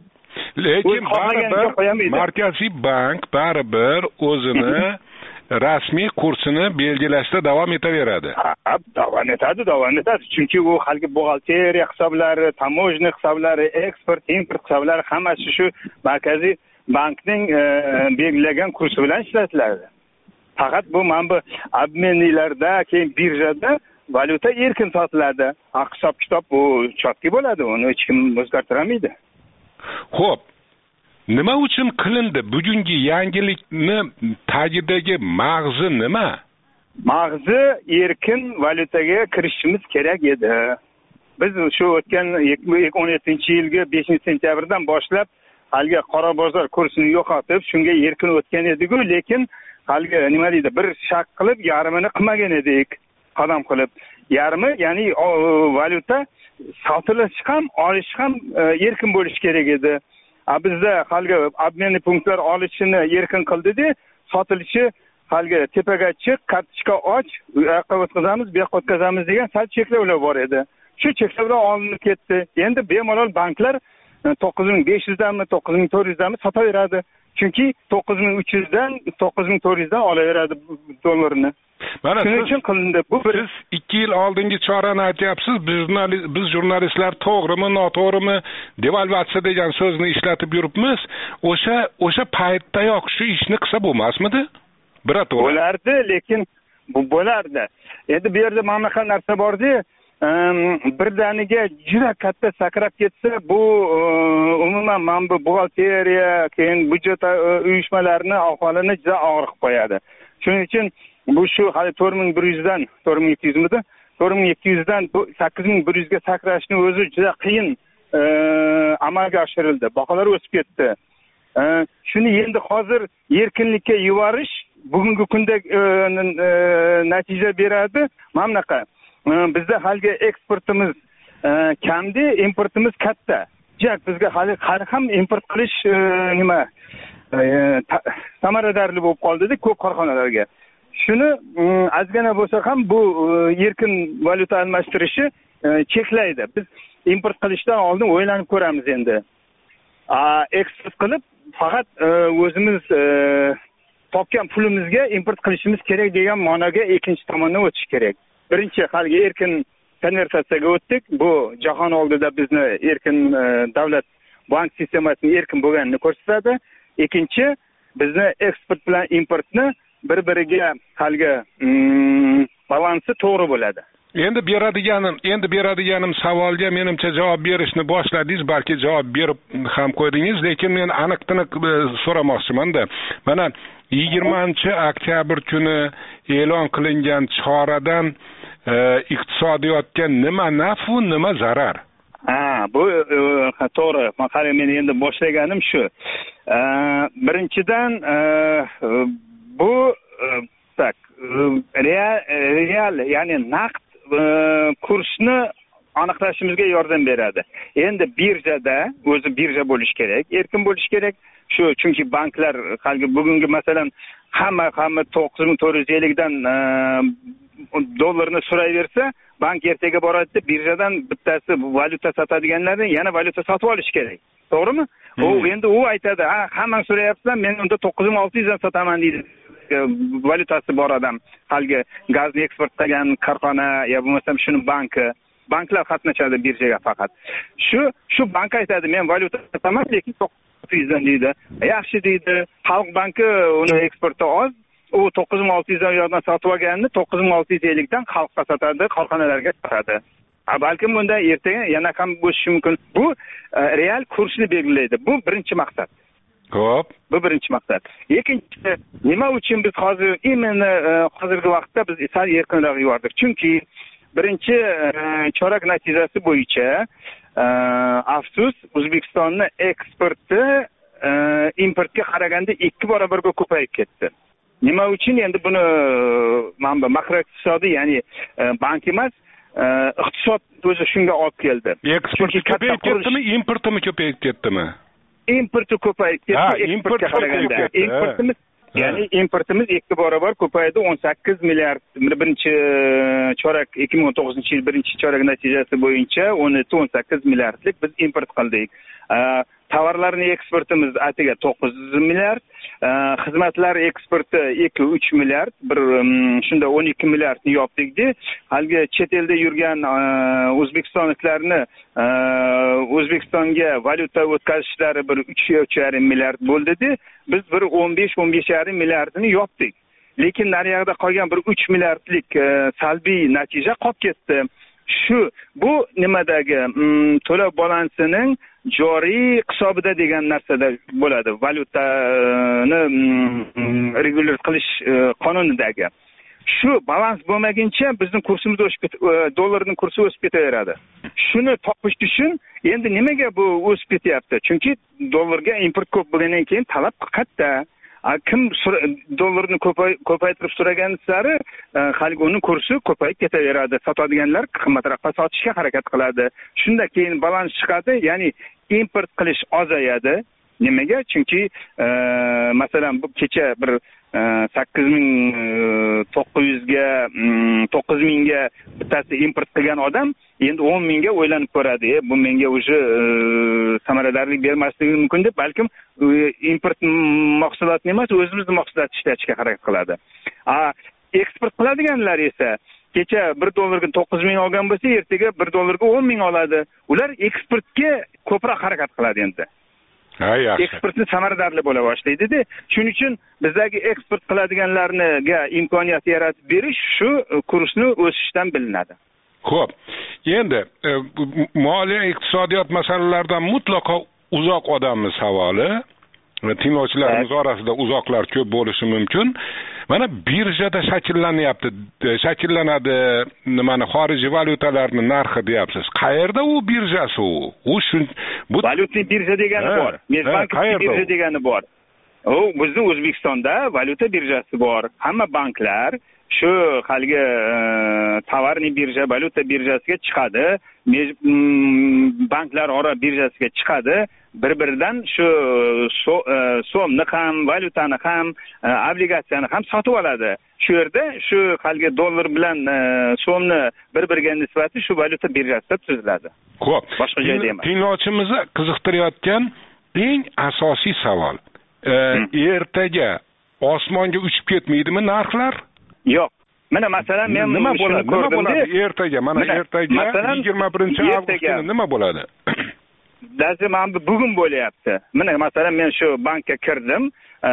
Lekin baribir Markaziy bank baribir o'zini rasmiy kursini belgilashda davom etaveradi. Ha, davom etadi, davom etadi. Chunki u haligi buxgalteriya hisoblari, tamojniy hisoblari, eksport, import hisoblari hammasi shu Markaziy bankning belgilagan kursi bilan ishlatiladi. Faqat bu mana bu obmenliklarda, keyin birjada valyuta erkin sotiladi. Hisob kitob bu chotki bo'ladi, uni hech kim o'zgartira olmaydi. Xo'p, nima uchun qilindi bugungi yangilikni tagidagi mag'zi nima? Mag'zi erkin valyutaga kirishimiz kerak edi. Biz shu o'tgan ikki ming o'n yettinchi yilgi beshinchi sentyabrdan boshlab haligi qora bozor kursini yo'qotib, shunga erkin o'tgan edik-ku, lekin haligi nima deydi, bir shak qilib yarmini qilmagan edik, qadam qilib. Yarmi, ya'ni valyuta sotilish ham, olish ham erkin bo'lishi kerak edi. Bizda haligi obmenniy punktlar olishini erkin qildi-da, sotilishi haligi tepaga chiq, kartochka och, u yoqqa o'tkazamiz, bu yoqqa o'tkazamiz degan sal cheklovlar bor edi. Shu cheklovlar olinib ketdi. Endi bemalol banklar to'qqiz ming besh yuz danmi, to'qqiz ming to'rt yuz danmi sotaveradi. Chunki to'qqiz ming uch yuz dan, to'qqiz ming to'rt yuz dan olaveradi dollarni. Mana shuning uchun qilindi. Bu bir ikki yil oldingi chorani aytyapsiz. Biz biz jurnalistlar to'g'rimi, noto'g'rimi devalvatsiya degan so'zni ishlatib yuribmiz. O'sha o'sha paytdayoq shu ishni qilsa bo'lmasmidi? Birato'g'ri. Bo'lardi, lekin bu bo'lardi. Endi bu yerda mana shunaqa narsa bor-da, birdaniga juda katta sakrab ketsa, bu umuman mana bu buxgalteriya, keyin budjet uyushmalarining ahvolini juda og'ir qilib qo'yadi. Shuning uchun bu shu hali to'rt ming bir yuz dan to'rt ming ikki yuz midi? to'rt ming ikki yuz dan sakkiz ming bir yuz ga sakrashni o'zi juda qiyin amalga oshirildi. Baholar o'sib ketdi. Shuni endi hozir erkinlikka yuborish bugungi kunda natija beradi. Mana bunaqa. Bizda haligi eksportimiz kamdi, importimiz katta. Jak bizga hali hali ham import qilish nima samaradorli bo'lib qoldi-da ko'p korxonalarga. Shuni ozgina bo'lsa ham bu erkin valyuta almashtirishi cheklaydi. Biz import qilishdan oldin o'ylanib ko'ramiz endi. Eksport qilib faqat o'zimiz topgan pulimizga import qilishimiz kerak degan ma'noga ikkinchi tomondan o'tish kerak. Birinchi haligi erkin konvertatsiyaga o'tdik. Bu jahon oldida bizni erkin davlat bank sistemasining erkin bo'lganini ko'rsatadi. Ikkinchi, bizni eksport bilan importni bir-biriga haligi balansi to'g'ri bo'ladi. Endi beradiganim, endi beradiganim savolga menimcha javob berishni boshladingiz, balki javob berib ham qo'ydingiz, lekin men aniq-tiniq so'ramoqchiman-da. Mana yigirmanchi oktyabr kuni e'lon qilingan choradan iqtisodiyotga nima naf-u nima zarar? Ha, bu to'g'ri. Mana men endi boshlaganim shu. Birinchidan bu tak real, real ya'ni naqd kursni aniqlashimizga yordam beradi. Endi birjada o'zi birja bo'lish kerak, erkin bo'lish kerak. Shu chunki banklar haligi bugungi masalan hamma hamma to'qqiz ming to'rt yuz ellik dan dollarni so'rayversa, bank ertaga boradi, birjadan bittasi valyuta sotadiganlardan yana valyuta sotib olish kerak. To'g'rimi? U endi u aytadi, "Ha, hammani so'rayapsan, men unda to'qqiz ming olti yuz dan sotaman" deydi. Valyutasi bor odam, haligi gazni eksport qilgan korxona yo bo'lmasam shuni banki. banklar qatnashadi birjaga faqat. Shu shu bank aytadi, men valyuta sotaman, lekin to'qqiz yuzdan deydi. Yaxshi deydi. Xalq banki uni eksporti oz, u to'qqiz ming olti yuzdan yoqdan sotib olganini to'qqiz ming olti yuz ellikdan xalqqa sotadi, korxonalarga sotadi. Balkim bunda ertaga yana ham bo'lishi mumkin. Bu real kursni belgilaydi. Bu birinchi maqsad. Xo'p. Bu birinchi maqsad. Ikkinchi, nima uchun biz hozir imенно hozirgi vaqtda biz sal erkinroq yubordik? Chunki birinchi chorak natijasi bo'yicha afsus O'zbekistonning eksporti importga qaraganda ikki barobarga ko'payib ketdi. Nima uchun? Endi buni mana makroiqtisodiy, ya'ni bank emas, iqtisod o'zi shunga olib keldi. Eksporti ko'payib ketdimi, importimi ko'payib ketdimi? Importi ko'payib ketdi, eksportga qaraganda. Importimiz, ya'ni importimiz ikki barobar ko'paydi. o'n sakkiz milliard birinchi chorak ikki ming o'n to'qqizinchi yil birinchi chorak natijasi bo'yicha o'n yetti o'n sakkiz milliardlik biz import qildik. Tovarlarning eksportimiz atiga to'qqiz milliard, xizmatlar eksporti ikki uch milliard, bir shunda o'n ikki milliardni yopdik-da. Haligi chet elda yurgan o'zbekistonliklarni O'zbekistonga valyuta o'tkazishlari bir uch uch yarim milliard bo'ldi-da. Biz bir o'n besh o'n besh yarim milliardini yopdik. Lekin naryoqda qolgan bir uch milliardlik salbiy natija qolib ketdi. Shu bu nimadagi to'lov balansining joriy hisobida degan narsada bo'ladi. Valyutani regular qilish qonunidagi. Shu balans bo'lmaguncha bizning kursimiz o'sib dollarning kursi o'sib ketaveradi. Shuni topish uchun endi nimaga bu o'sib ketyapti? Chunki dollarga import ko'p bo'lgandan keyin talab katta. Kim dollarni ko'paytirib so'ragan sari haligi uning kursi ko'payib ketaveradi. Sotadiganlar qimmatroqqa sotishga harakat qiladi. Shunda keyin balans chiqadi, ya'ni import qilish ozayadi. Nimaga? Chunki masalan bu kecha bir sakkiz ming to'qqiz yuzga to'qqiz mingga bittasi import qilgan odam endi o'n mingga o'ylanib ko'radi. E, bu menga o'sha samaradorlik bermasligi mumkin deb balkim import mahsulotini emas, o'zimizning mahsulotni ishlatishga harakat qiladi. A eksport qiladiganlar esa kecha bir dollarga to'qqiz ming olgan bo'lsa, ertaga bir dollarga o'n ming oladi. Ular eksportga ko'proq harakat qiladi endi. Ha, yaxshi. Eksportni samaradorli bo'la boshlaydi-da. Shuning uchun bizdagi eksport qiladiganlarga imkoniyat yaratib berish shu kursni o'sishdan bilinadi. Xo'p. Endi moliya iqtisodiyot masalalaridan mutlaqo uzoq odamning savoli, tinglovchilarimiz orasida uzoqlar ko'p bo'lishi mumkin. Mana birjada shakllanyapti, shakllanadi, mana xorijiy valyutalarning narxi deyapsiz. Qayerda u birjasi u? U shu bu valyutni birja degani bor. Mezbank birja degani bor. U bizning O'zbekistonda valyuta birjasi bor. Hamma banklar shu haligi tovarning birja, valyuta birjasiga chiqadi, banklar ora birjasiga chiqadi. Bir-biridan shu so'mni ham, valyutani ham, obligatsiyani ham sotib oladi. Shu yerda shu haligi dollar bilan so'mni bir-biriga nisbati shu valyuta birjasida tuziladi. Xo'p. Boshqa joyda emas. Tinglovchimizni qiziqtirayotgan eng asosiy savol. Ertaga osmonga uchib ketmaydimi narxlar? Yo'q. Mana masalan men nima bo'ladi? Nima bo'ladi ertaga? Mana ertaga yigirma birinchi avgust kuni nima bo'ladi? Даже mana bugun bo'lyapti. Mana masalan men shu bankka kirdim.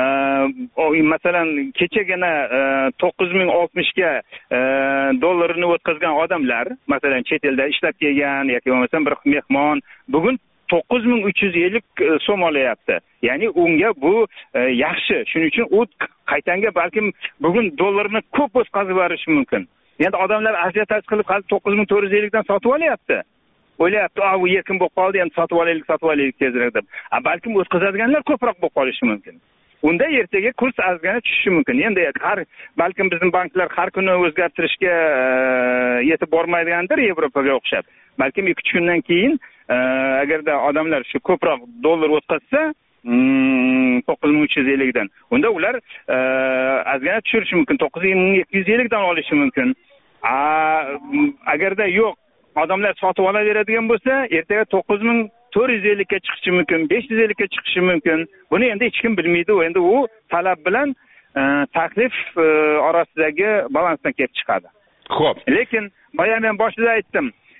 Masalan kechagina to'qqiz ming oltmishga dollarini o'tkazgan odamlar, masalan chet elda ishlab kelgan yoki bo'lmasa bir mehmon, bugun to'qqiz ming uch yuz ellik so'm olyapti. Ya'ni unga bu yaxshi. Shuning uchun u qaytanga balkim bugun dollarni ko'p o'tkazib yuborishi mumkin. Endi odamlar ajiotaj qilib hali to'qqiz ming to'rt yuz ellik dan sotib olyapti. O'ylayapti, "A, u erkin bo'lib qoldi, endi sotib olaylik, sotib olaylik tezroq" deb. A balkim o'tkazadiganlar ko'proq bo'lib qolishi mumkin. Unda ertaga kurs ozgina tushishi mumkin. Endi har balkim bizning banklar har kuni o'zgartirishga yetib bormaydigandir Yevropaga o'xshab. Balkim ikki uch kundan keyin agarda odamlar shu ko'proq dollar o'tkazsa, to'qqiz ming uch yuz ellik dan, unda ular ozgina tushirishi mumkin, to'qqiz ming ikki yuz ellik dan olishi mumkin. A agarda yo'q, odamlar sotib olaveradigan bo'lsa, ertaga to'qqiz ming to'rt yuz ellik ga chiqishi mumkin, besh yuz ellik ga chiqishi mumkin. Buni endi hech kim bilmaydi. Endi u talab bilan taklif orasidagi balansdan kelib chiqadi. Xo'p. Lekin boya men boshida aytdim,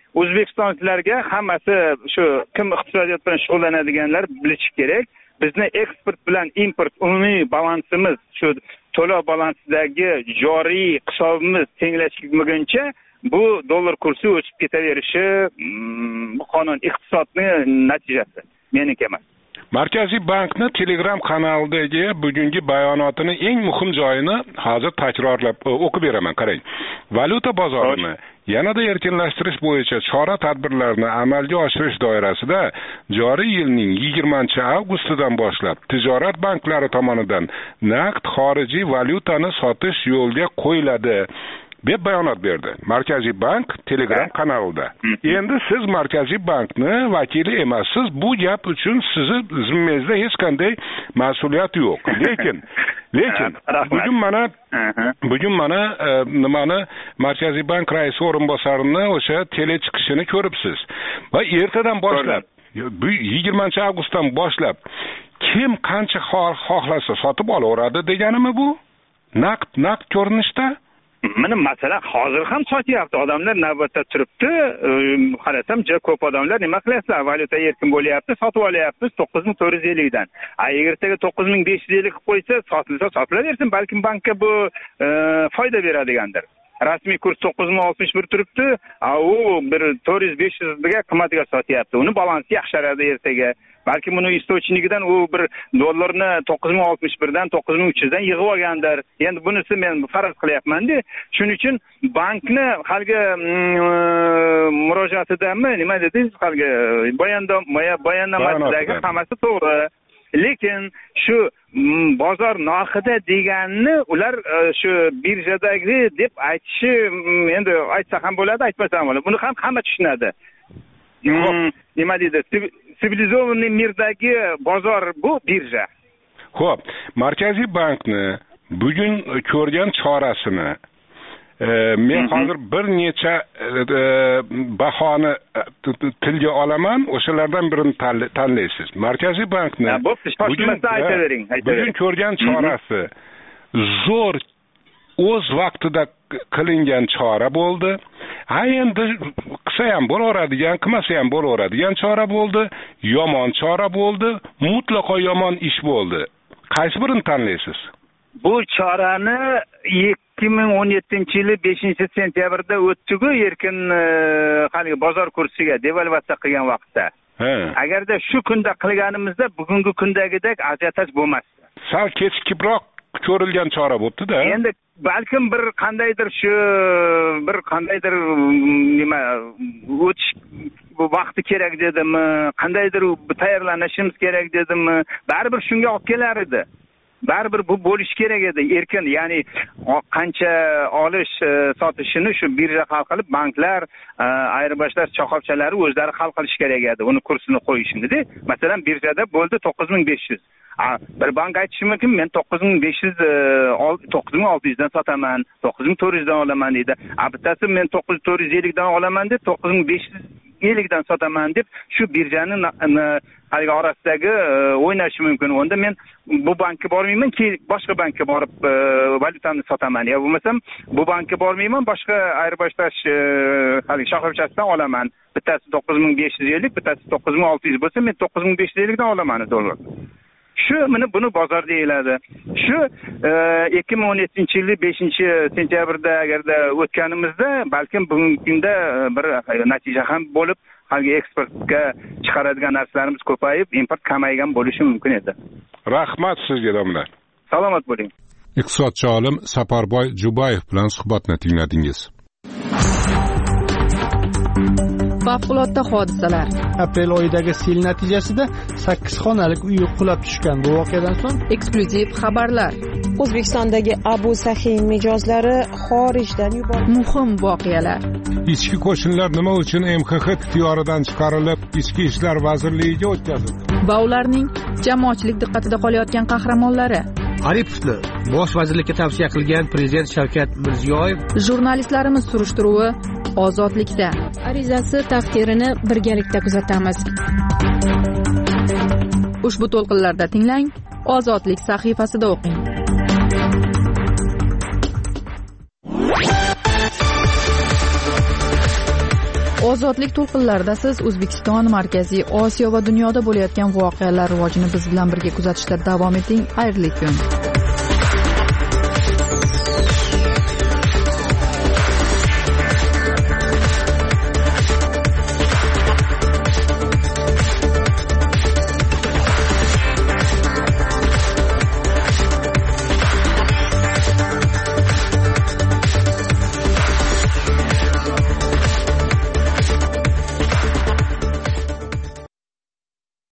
o'zbekistonliklarga hammasi shu kim iqtisodiyot bilan shug'ullanadiganlar bilishi kerak. Bizni eksport bilan import umumiy balansimiz shu to'lov balansidagi joriy hisobimiz tenglashmaguncha bu dollar kursi o'sib ketaverishi bu qonun iqtisodning natijasi, meniki emas. Markaziy bankning Telegram kanalidagi bugungi bayonotini eng muhim joyini hozir takrorlab o'qib beraman, qarang. Valyuta bozorini yanada erkinlashtirish bo'yicha chora-tadbirlarni amalga oshirish doirasida joriy yilning yigirmanchi avgustidan boshlab tijorat banklari tomonidan naqd xorijiy valyutani sotish yo'lga qo'yiladi deb bayonot berdi Markaziy bank Telegram kanalida. Endi siz Markaziy bankni vakili emassiz. Bu gap uchun sizni zimmangizda hech qanday mas'uliyat yo'q. Lekin lekin bugun mana bugun mana nimani Markaziy bank raisi o'rinbosarini o'sha tele chiqishini ko'ribsiz. Va ertadan boshlab bu yigirmanchi avgustdan boshlab kim qancha xohlasa sotib olaveradi deganimi bu? Naqd naqd ko'rinishda Mana masalan hozir ham sotyapti, odamlar navbatda turibdi. Qarasam, juda ko'p odamlar nima qilasizlar? Valyuta erkin bo'lyapti, sotib olyapmiz to'qqiz ming to'rt yuz ellik dan. A ertaga to'qqiz ming besh yuz ellik qilib qo'ysa, sotilsa sotilaversin, balkim bankka bu foyda beradigandir. Rasmiy kurs to'qqiz ming oltmish bir turibdi, a u bir to'rt yuz besh yuz ga qimmatga sotyapti. Uni balansi yaxsharadi ertaga. Balki buni istochnigidan u bir dollarni to'qqiz ming oltmish bir dan to'qqiz ming uch yuz dan yig'ib olgandir. Endi bunisi men faraz qilyapman-da. Shuning uchun bankni haligi murojaatidami nima dedingiz, haligi bayonnomadagi hammasi to'g'ri. Lekin shu bozor narxida deganni ular shu birjadagi deb aytishi, endi aytsa ham bo'ladi, aytmasa ham bo'ladi. Buni ham hamma tushunadi. Nima deydi? Sivilizovanный mirdagi bozor bu birja. Xo'p, Markaziy bankni bugun ko'rgan chorasini men hozir bir necha bahoni tilga olaman, o'shalardan birini tanlaysiz. Markaziy bankni bugun ko'rgan chorasi zo'r o'z vaqtida qilingan chora bo'ldi. Ha endi qilsa ham bo'laveradigan, qilmasa ham bo'laveradigan chora bo'ldi, yomon chora bo'ldi, mutlaqo yomon ish bo'ldi. Qaysi birini tanlaysiz? Bu chorani ikki ming o'n yettinchi yili beshinchi sentyabrda o'tdi-ku, erkin haligi bozor kursiga devalvatsiya qilgan vaqtda. Agarda shu kunda qilganimizda bugungi kundagidek ajiotaj bo'lmasdi. Sal kechikibroq ko'rilgan chora bo'ldi-da. Endi balkim bir qandaydir shu bir qandaydir nima o'tish vaqti kerak dedimi, qandaydir tayyorlanishimiz kerak dedimi, baribir shunga olib kelar edi. Baribir bu bo'lish kerak edi. Erkin, ya'ni qancha olish sotishini shu birja hal qilib, banklar, ayirboshlash shoxobchalari o'zlari hal qilish kerak edi. Uni kursini qo'yishini-da. Masalan, birjada bo'ldi to'qqiz ming besh yuz. Bir bank aytishi mumkin, men to'qqiz ming besh yuz to'qqiz ming olti yuz dan sotaman, to'qqiz ming to'rt yuz dan olaman deydi. A bittasi men to'qqiz ming to'rt yuz ellik dan olaman deb to'qqiz ming besh yuz ellik dan sotaman deb shu birjani haligi orasidagi o'ynashi mumkin. Unda men bu bankka bormayman, ki boshqa bankka borib valyutamni sotaman. Ya bo'lmasam bu bankka bormayman, boshqa ayirboshlash haligi shoxobchasidan olaman. Bittasi to'qqiz ming besh yuz ellik, bittasi to'qqiz ming olti yuz bo'lsa, men to'qqiz ming besh yuz ellik dan olaman dollar. Shu mana buni bozor deyiladi. Shu ikki ming o'n yettinchi yil beshinchi sentyabrda agarda o'tganimizda balkim bugungi kunda bir natija ham bo'lib, haligi eksportga chiqaradigan narsalarimiz ko'payib, import kamaygan bo'lishi mumkin edi. Rahmat sizga, domlalar. Salomat bo'ling. Iqtisodchi olim Saparboy Jubayev bilan suhbatni tingladingiz. Favqulodda hodisalar. Aprel oyidagi sel natijasida sakkiz xonalik uy qulab tushgan. Bu voqeadan so'ng eksklyuziv xabarlar. O'zbekistondagi Abu Sahin mijozlari xorijdan yuborildi. Muhim voqealar. Ichki qo'shinlar nima uchun M X X ixtiyoridan chiqarilib, Ichki ishlar vazirligiga o'tkazildi? Va ularning jamoatchilik diqqatida qolayotgan qahramonlari. Aripovni bosh vazirlikka tavsiya qilgan prezident Shavkat Mirziyoyev. Jurnalistlarimiz surishtiruvi ozodlikda. Arizasi taqdirini birgalikda kuzatamiz. Ushbu to'lqinlarda tinglang, Ozodlik sahifasida o'qing. ozodlik to'lqinlarida siz O'zbekiston, Markaziy Osiyo va dunyoda bo'layotgan voqealar rivojini biz bilan birga kuzatishda davom eting. Xayrli kun.